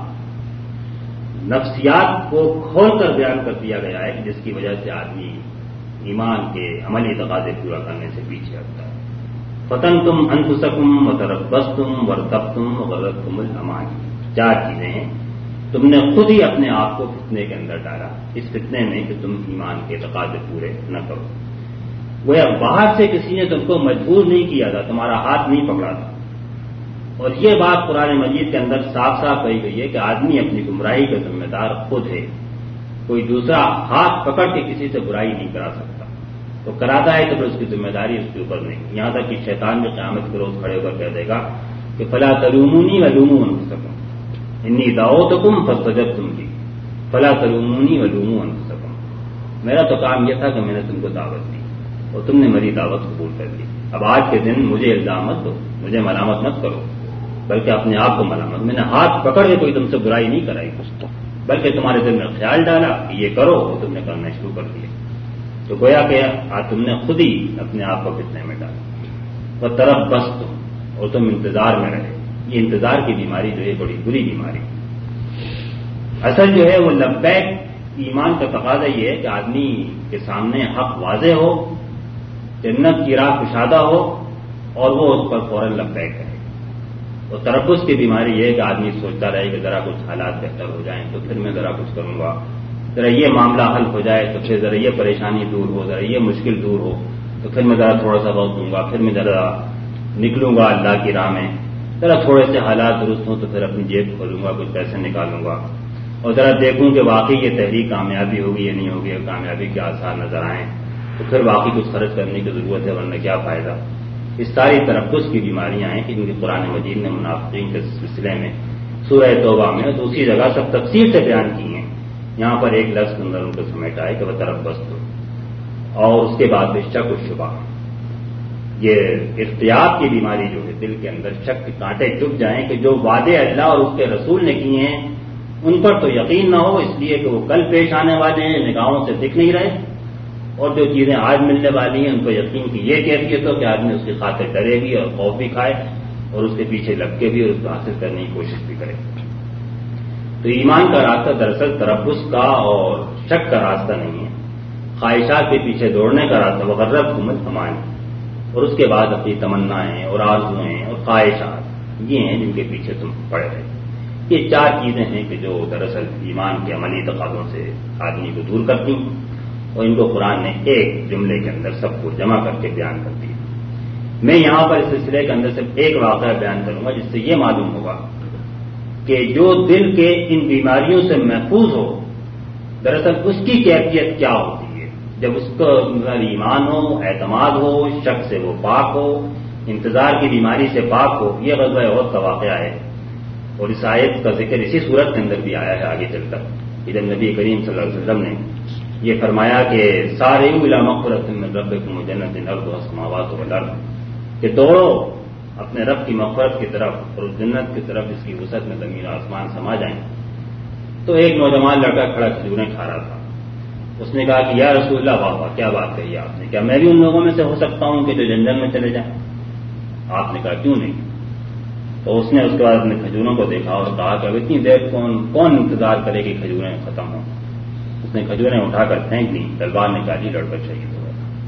نفسیات کو کھول کر بیان کر دیا گیا ہے کہ جس کی وجہ سے آدمی ایمان کے عملی تقاضے پورا کرنے سے پیچھے ہٹتا ہے۔ فتنتم انفسکم وتربصتم وارتبتم وغرتکم الامانی، 4 چیزیں ہیں۔ تم نے خود ہی اپنے آپ کو فتنے کے اندر ڈالا، اس فتنے میں کہ تم ایمان کے تقاضے پورے نہ کرو۔ وہ باہر سے کسی نے تم کو مجبور نہیں کیا تھا، تمہارا ہاتھ نہیں پکڑا تھا، اور یہ بات قرآن مجید کے اندر صاف صاف کہی گئی ہے کہ آدمی اپنی گمراہی کا ذمہ دار خود ہے، کوئی دوسرا ہاتھ پکڑ کے کسی سے برائی نہیں کرا سکتا، تو کراتا ہے تو پھر اس کی ذمہ داری اس کے اوپر نہیں۔ یہاں تک کہ شیطان بھی قیامت کے روز کھڑے ہو کر کہہ دے گا کہ فلا تلومونی ولوموا انفسکم انی دعوتکم فاستجبتم لی فلا تلومونی ولوموا انفسکم۔ میرا تو کام یہ تھا کہ میں نے تم کو دعوت دی اور تم نے میری دعوت قبول کر لی، اب آج کے دن مجھے الزام مت دو، مجھے ملامت مت کرو، بلکہ اپنے آپ کو ملامت۔ میں نے ہاتھ پکڑ کے کوئی تم سے برائی نہیں کرائی، بلکہ تمہارے دل میں خیال ڈالا کہ یہ کرو، وہ تم نے کرنا شروع کر دیا، تو گویا کہ آج تم نے خود ہی اپنے آپ کو فتنے میں ڈالا۔ وتربصتم، اور تم انتظار میں رہے۔ یہ انتظار کی بیماری جو ہے بڑی بری بیماری، اصل جو ہے وہ لبیک ایمان کا تقاضا یہ ہے کہ آدمی کے سامنے حق واضح ہو، جنت کی راہ کشادہ ہو، اور وہ اس پر فوراً لبیک ہے۔ اور تربص کی بیماری یہ ہے کہ آدمی سوچتا رہے کہ ذرا کچھ حالات بہتر ہو جائیں تو پھر میں ذرا کچھ کروں گا، ذرا یہ معاملہ حل ہو جائے تو پھر ذرا یہ پریشانی دور ہو، ذرا یہ مشکل دور ہو تو پھر میں ذرا تھوڑا سا وقت دوں گا، پھر میں ذرا نکلوں گا اللہ کی راہ میں، ذرا تھوڑے سے حالات درست ہوں تو پھر اپنی جیب کھولوں گا، کچھ پیسے نکالوں گا، اور ذرا دیکھوں کہ واقعی یہ تحریک کامیابی ہوگی یا نہیں ہوگی، کامیابی کے آثار نظر آئیں تو پھر واقعی کچھ خرچ کرنے کی ضرورت ہے، ورنہ کیا فائدہ۔ اس ساری تربص کی بیماریاں ہیں کہ جن کی قرآن مجید نے منافقین کے سلسلے میں سورہ توبہ میں اور دوسری جگہ سب تفصیل سے بیان کی ہیں۔ یہاں پر ایک لفظ اندر ان کو سمیٹا ہے کہ وتربصتم، اور اس کے بعد شک و شبہ، یہ اختیار کی بیماری جو ہے دل کے اندر شک کے کانٹے چبھ جائیں کہ جو وعدے اللہ اور اس کے رسول نے کیے ہیں ان پر تو یقین نہ ہو، اس لیے کہ وہ کل پیش آنے والے ہیں، نگاہوں سے دکھ نہیں رہے، اور جو چیزیں آج ملنے والی ہیں ان کو یقین کی یہ کیفیت ہو کہ آدمی اس کی خاطر ڈرے بھی اور خوف بھی کھائے اور اس کے پیچھے لگ کے بھی اور اس کو حاصل کرنے کی کوشش بھی کرے۔ تو ایمان کا راستہ دراصل تربص کا اور شک کا راستہ نہیں ہے، خواہشات کے پیچھے دوڑنے کا راستہ وغرتکم الامانی، اور اس کے بعد اپنی تمنائیں اور آرزویں اور خواہشات یہ ہیں جن کے پیچھے تم پڑے رہے۔ یہ 4 چیزیں ہیں کہ جو دراصل ایمان کے عملی تقاضوں سے آدمی کو دور کرتی ہیں، اور ان کو قرآن نے ایک جملے کے اندر سب کو جمع کر کے بیان کر دیا۔ میں یہاں پر اس سلسلے کے اندر صرف ایک واقعہ بیان کروں گا جس سے یہ معلوم ہوگا کہ جو دل کے ان بیماریوں سے محفوظ ہو، دراصل اس کی کیفیت کیا ہوتی ہے جب اس کا ایمان ہو، اعتماد ہو، شک سے وہ پاک ہو، انتظار کی بیماری سے پاک ہو۔ یہ غزوہ احد کا واقعہ ہے، اور اس آیت کا ذکر اسی صورت کے اندر بھی آیا ہے آگے چل کر، ادھر نبی کریم صلی اللہ علیہ وسلم نے یہ فرمایا کہ سارعوا الی مغفرۃ من ربکم وجنۃ عرضھا السماوات والارض، کہ دوڑو اپنے رب کی مغفرت کی طرف اور اس جنت کی طرف جس کی وسعت میں زمین و آسمان سما جائیں۔ تو ایک نوجوان لڑکا کھڑا کھجوریں کھا رہا تھا، اس نے کہا کہ یا رسول اللہ، واہ واہ کیا بات کہی آپ نے، کیا میں بھی ان لوگوں میں سے ہو سکتا ہوں کہ جو جنگل میں چلے جائیں؟ آپ نے کہا کیوں نہیں؟ تو اس نے اس کے بعد اپنے کھجوروں کو دیکھا اور کہا کہ اب اتنی دیر کون انتظار کرے کہ کھجوریں ختم ہوں؟ اس نے کھجوریں اٹھا کر پھینک دی، تلوار نکالی، لڑکا شہید ہو گیا۔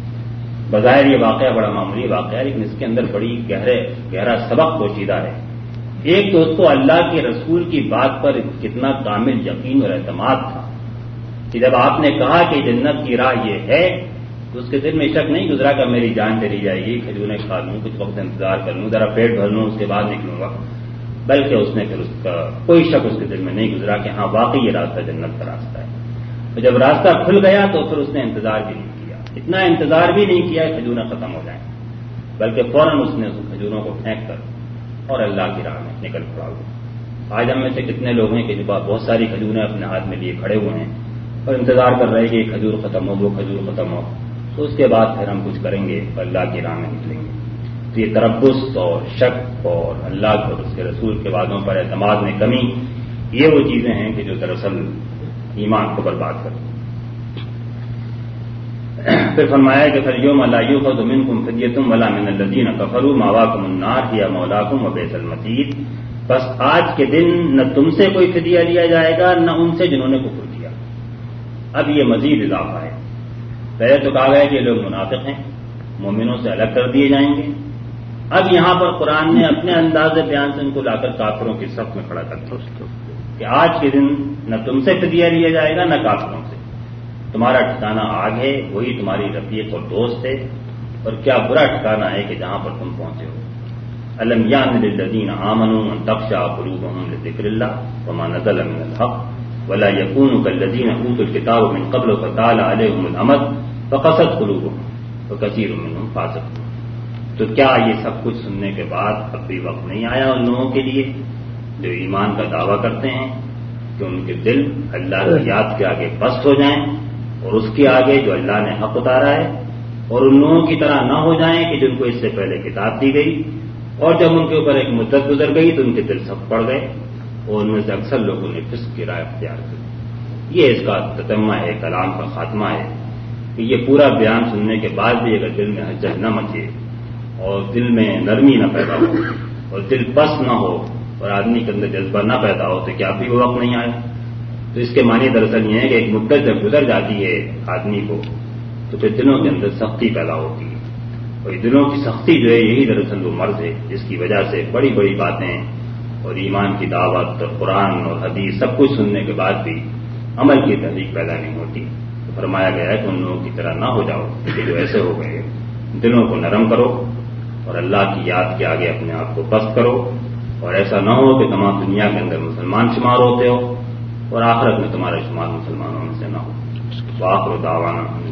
بظاہر یہ واقعہ بڑا معمولی واقعہ ہے، لیکن اس کے اندر بڑی گہرا سبق پوشیدہ ہے۔ ایک تو اس کو اللہ کے رسول کی بات پر کتنا کامل یقین اور اعتماد تھا کہ جب آپ نے کہا کہ جنت کی راہ یہ ہے تو اس کے دل میں شک نہیں گزرا کہ میری جان چلی جائے گی، کھجوریں کھا لوں، کچھ وقت انتظار کر لوں، ذرا پیٹ بھر لوں، اس کے بعد نکلوں گا، بلکہ اس نے پھر اس کا کوئی شک اس کے دل میں نہیں گزرا کہ ہاں واقعی یہ راستہ جنت کا راستہ ہے۔ تو جب راستہ کھل گیا تو پھر اس نے انتظار بھی نہیں کیا، اتنا انتظار بھی نہیں کیا کھجوریں ختم ہو جائیں، بلکہ فوراً اس نے اس کھجوروں کو پھینک کر اور اللہ کی راہ میں نکل پڑا ہوا۔ آج ہم میں سے کتنے لوگ ہیں کہ جو بہت ساری کھجوریں اپنے ہاتھ میں لیے کھڑے ہوئے ہیں اور انتظار کر رہے کہ یہ کھجور ختم ہو، وہ کھجور ختم ہو، تو اس کے بعد پھر ہم کچھ کریں گے اور اللہ کی راہ میں نکلیں گے۔ تو یہ تربص اور شک اور اللہ اور اس کے رسول کے وعدوں پر اعتماد میں کمی، یہ وہ چیزیں ہیں کہ جو دراصل ایمان کو برباد کرتی ہیں۔ پھر فرمایا کہ فَالْيَوْمَ لَا يُؤْخَذُ مِنكُمْ فِدْيَةٌ وَلَا مِنَ الَّذِينَ كَفَرُوا مَأْوَاكُمُ النَّارُ هِيَ مَوْلَاكُمْ وَبِئْسَ الْمَصِيرُ، بس آج کے دن نہ تم سے کوئی فدیہ لیا جائے گا نہ ان سے جنہوں نے کفر کیا۔ اب یہ مزید اضافہ ہے، پہلے تو کہا گیا کہ یہ لوگ منافق ہیں، مومنوں سے الگ کر دیے جائیں گے، اب یہاں پر قرآن نے اپنے انداز بیان سے ان کو لا کر کافروں کی صف میں کھڑا کر دیا کہ آج کے دن نہ تم سے فدیہ لیا جائے گا نہ کافروں سے، تمہارا ٹھکانہ آگ ہے، وہی تمہاری رفیق اور دوست ہے، اور کیا برا ٹھکانہ ہے کہ جہاں پر تم پہنچے ہو۔ أَلَمْ يَعْنِ لِلَّذِينَ آمَنُوا أَن تَخْشَعَ قُلُوبُهُمْ لِذِكْرِ اللَّهِ وَمَا نَزَلَ مِنَ الْحَقِّ وَلَا يَكُونُوا كَالَّذِينَ أُوتُوا الْكِتَابَ مِن قَبْلُ فَطَالَ عَلَيْهِمُ الْأَمَدُ فَقَسَتْ قُلُوبُهُمْ وَكَثِيرٌ مِّنْهُمْ فَاسِقُونَ۔ تو کیا یہ سب کچھ سننے کے بعد اب بھی وقت نہیں آیا ان لوگوں کے لیے جو ایمان کا دعویٰ کرتے ہیں کہ ان کے دل اللہ کی یاد کے آگے پست ہو جائیں اور اس کے آگے جو اللہ نے حق اتارا ہے، اور ان لوگوں کی طرح نہ ہو جائیں کہ جن کو اس سے پہلے کتاب دی گئی اور جب ان کے اوپر ایک مدت گزر گئی تو ان کے دل سخت پڑ گئے اور ان میں سے اکثر لوگوں نے فسق کی راہ اختیار کی۔ یہ اس کا تتمہ ہے، کلام کا خاتمہ ہے کہ یہ پورا بیان سننے کے بعد بھی اگر دل میں ہلچل نہ مچے اور دل میں نرمی نہ پیدا ہو اور دل پست نہ ہو اور آدمی کے اندر جذبہ نہ پیدا ہو تو کیا ابھی وہ وقت نہیں آیا؟ تو اس کے معنی دراصل یہ ہے کہ ایک مدت جب گزر جاتی ہے آدمی کو تو پھر دلوں کے اندر سختی پیدا ہوتی ہے، اور یہ دلوں کی سختی جو ہے یہی دراصل وہ مرض ہے جس کی وجہ سے بڑی بڑی باتیں اور ایمان کی دعوت اور قرآن اور حدیث سب کچھ سننے کے بعد بھی عمل کی تحریک پیدا نہیں ہوتی۔ تو فرمایا گیا ہے کہ ان لوگوں کی طرح نہ ہو جاؤ کہ جو ایسے ہو گئے، دلوں کو نرم کرو اور اللہ کی یاد کے آگے اپنے آپ کو پست کرو، اور ایسا نہ ہو کہ تمام دنیا کے اندر مسلمان شمار ہوتے ہو اور آخرت میں تمہارا شمار مسلمانوں میں سے نہ ہو۔ وآخر دعوانا